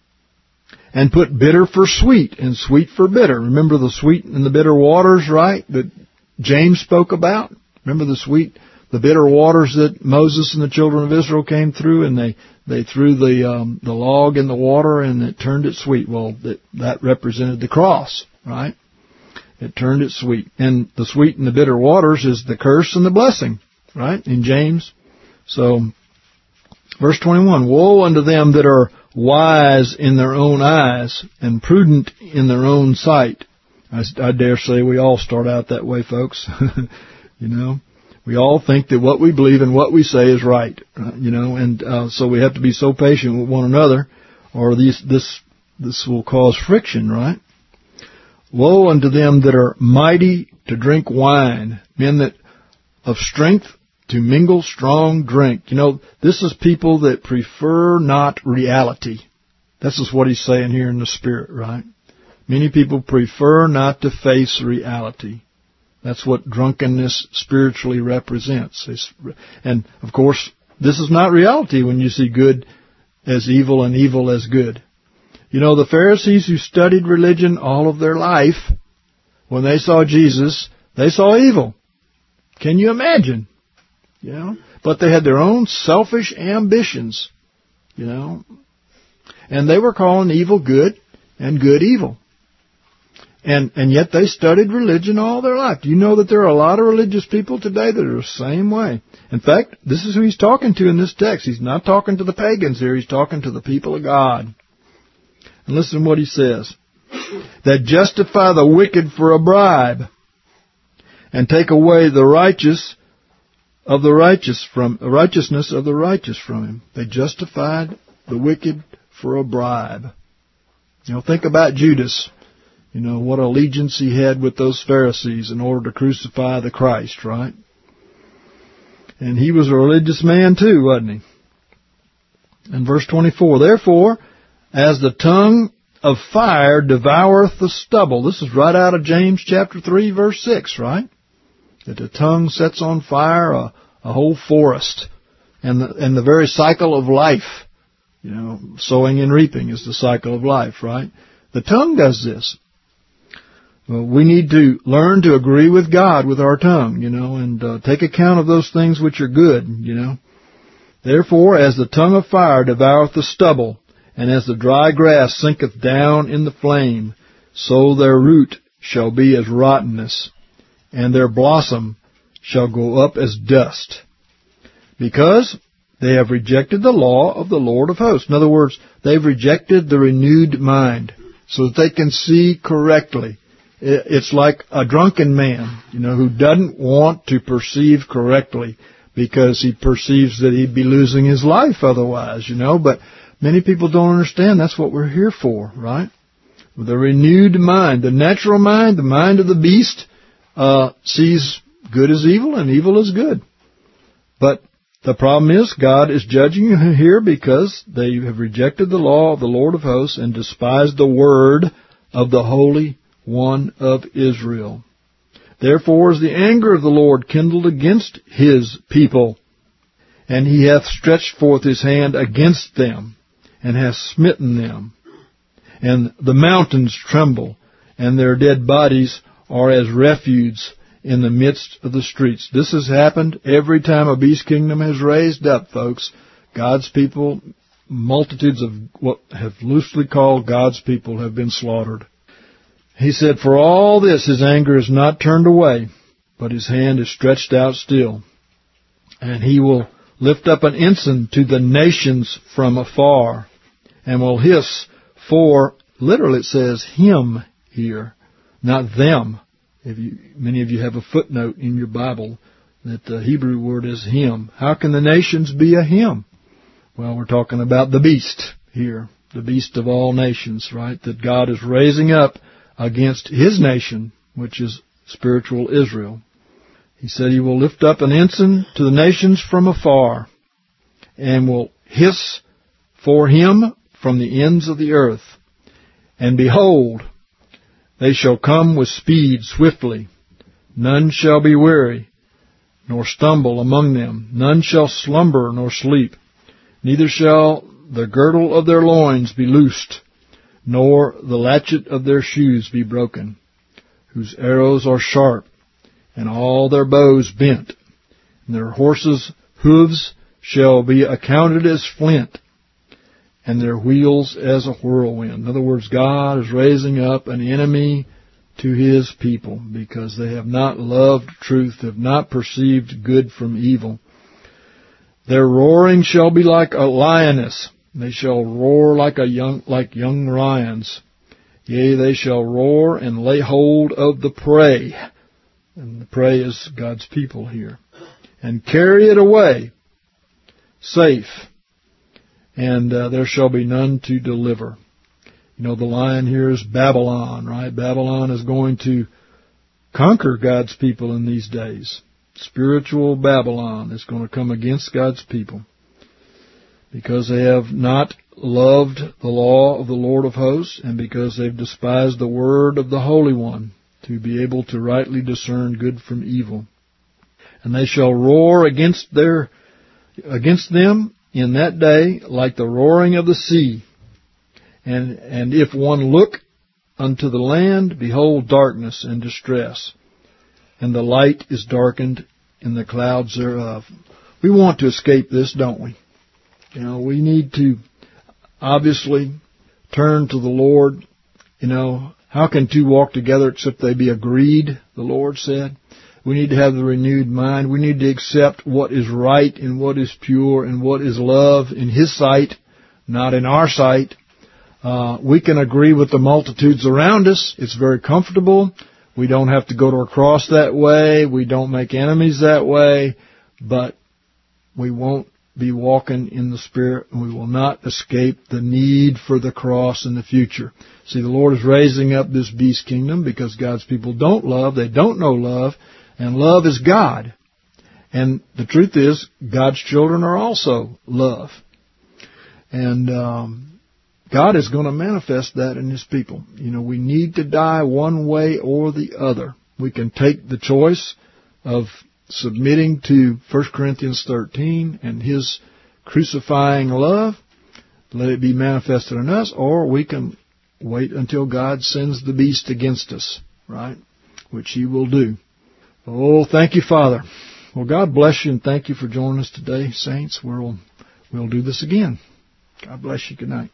And put bitter for sweet, and sweet for bitter. Remember the sweet and the bitter waters, right? That James spoke about? Remember the sweet, the bitter waters that Moses and the children of Israel came through, and they, they threw the um, the log in the water, and it turned it sweet. Well, that, that represented the cross, right? It turned it sweet. And the sweet and the bitter waters is the curse and the blessing, right? In James. So, verse twenty-one, woe unto them that are wise in their own eyes, and prudent in their own sight. I, I dare say we all start out that way, folks. You know, We all think that what we believe and what we say is right, uh, you know, and uh, so we have to be so patient with one another, or these, this this will cause friction, right? Woe unto them that are mighty to drink wine, men that of strength to mingle strong drink. You know, this is people that prefer not reality. This is what he's saying here in the Spirit, right? Many people prefer not to face reality. That's what drunkenness spiritually represents. It's, and, of course, this is not reality when you see good as evil and evil as good. You know, the Pharisees who studied religion all of their life, when they saw Jesus, they saw evil. Can you imagine? You know, but they had their own selfish ambitions, you know, and they were calling evil good and good evil. And and yet they studied religion all their life. Do you know that there are a lot of religious people today that are the same way? In fact, this is who he's talking to in this text. He's not talking to the pagans here. He's talking to the people of God. And listen to what he says. That justify the wicked for a bribe and take away the righteous of the righteous from the righteousness of the righteous from him. They justified the wicked for a bribe. You know, think about Judas. You know, what allegiance he had with those Pharisees in order to crucify the Christ, right? And he was a religious man too, wasn't he? In verse twenty-four, therefore, as the tongue of fire devoureth the stubble. This is right out of James chapter three, verse six, right? That the tongue sets on fire a, a whole forest. And the, and the very cycle of life, you know, sowing and reaping is the cycle of life, right? The tongue does this. Well, we need to learn to agree with God with our tongue, you know, and uh, take account of those things which are good, you know. Therefore, as the tongue of fire devoureth the stubble, and as the dry grass sinketh down in the flame, so their root shall be as rottenness, and their blossom shall go up as dust, because they have rejected the law of the Lord of hosts. In other words, they've rejected the renewed mind, so that they can see correctly. It's like a drunken man, you know, who doesn't want to perceive correctly because he perceives that he'd be losing his life otherwise, you know. But many people don't understand that's what we're here for, right? The renewed mind, the natural mind, the mind of the beast, uh, sees good as evil and evil as good. But the problem is God is judging here because they have rejected the law of the Lord of hosts and despised the word of the Holy One of Israel. Therefore is the anger of the Lord kindled against his people, and he hath stretched forth his hand against them, and hath smitten them. And the mountains tremble, and their dead bodies are as refuse in the midst of the streets. This has happened every time a beast kingdom has raised up, folks. God's people, multitudes of what have loosely called God's people, have been slaughtered. He said, for all this his anger is not turned away, but his hand is stretched out still. And he will lift up an ensign to the nations from afar, and will hiss for, literally it says him here, not them. If you, many of you have a footnote in your Bible that the Hebrew word is him. How can the nations be a him? Well, we're talking about the beast here, the beast of all nations, right, that God is raising up against his nation, which is spiritual Israel. He said he will lift up an ensign to the nations from afar, and will hiss for him from the ends of the earth. And behold, they shall come with speed swiftly. None shall be weary, nor stumble among them. None shall slumber nor sleep. Neither shall the girdle of their loins be loosed, nor the latchet of their shoes be broken, whose arrows are sharp, and all their bows bent, and their horses' hooves shall be accounted as flint, and their wheels as a whirlwind. In other words, God is raising up an enemy to his people because they have not loved truth, have not perceived good from evil. Their roaring shall be like a lioness. They shall roar like a young, like young lions. Yea, they shall roar and lay hold of the prey. And the prey is God's people here. and carry it away safe, and uh, there shall be none to deliver. You know, the lion here is Babylon, right? Babylon is going to conquer God's people in these days. Spiritual Babylon is going to come against God's people because they have not loved the law of the Lord of hosts, and because they've despised the word of the Holy One to be able to rightly discern good from evil. And they shall roar against their against them in that day like the roaring of the sea. And and if one look unto the land, behold darkness and distress, and the light is darkened in the clouds thereof. We want to escape this, don't we? You know, we need to obviously turn to the Lord. You know, how can two walk together except they be agreed, the Lord said. We need to have the renewed mind. We need to accept what is right and what is pure and what is love in His sight, not in our sight. Uh, we can agree with the multitudes around us. It's very comfortable. We don't have to go to a cross that way. We don't make enemies that way. But we won't be walking in the Spirit, and we will not escape the need for the cross in the future. See, the Lord is raising up this beast kingdom because God's people don't love. They don't know love. And love is God. And the truth is, God's children are also love. And um, God is going to manifest that in His people. You know, we need to die one way or the other. We can take the choice of submitting to First Corinthians thirteen and His crucifying love, let it be manifested in us, or we can wait until God sends the beast against us, right? Which He will do. Oh, thank you, Father. Well, God bless you, and thank you for joining us today, saints. We'll, we'll do this again. God bless you. Good night.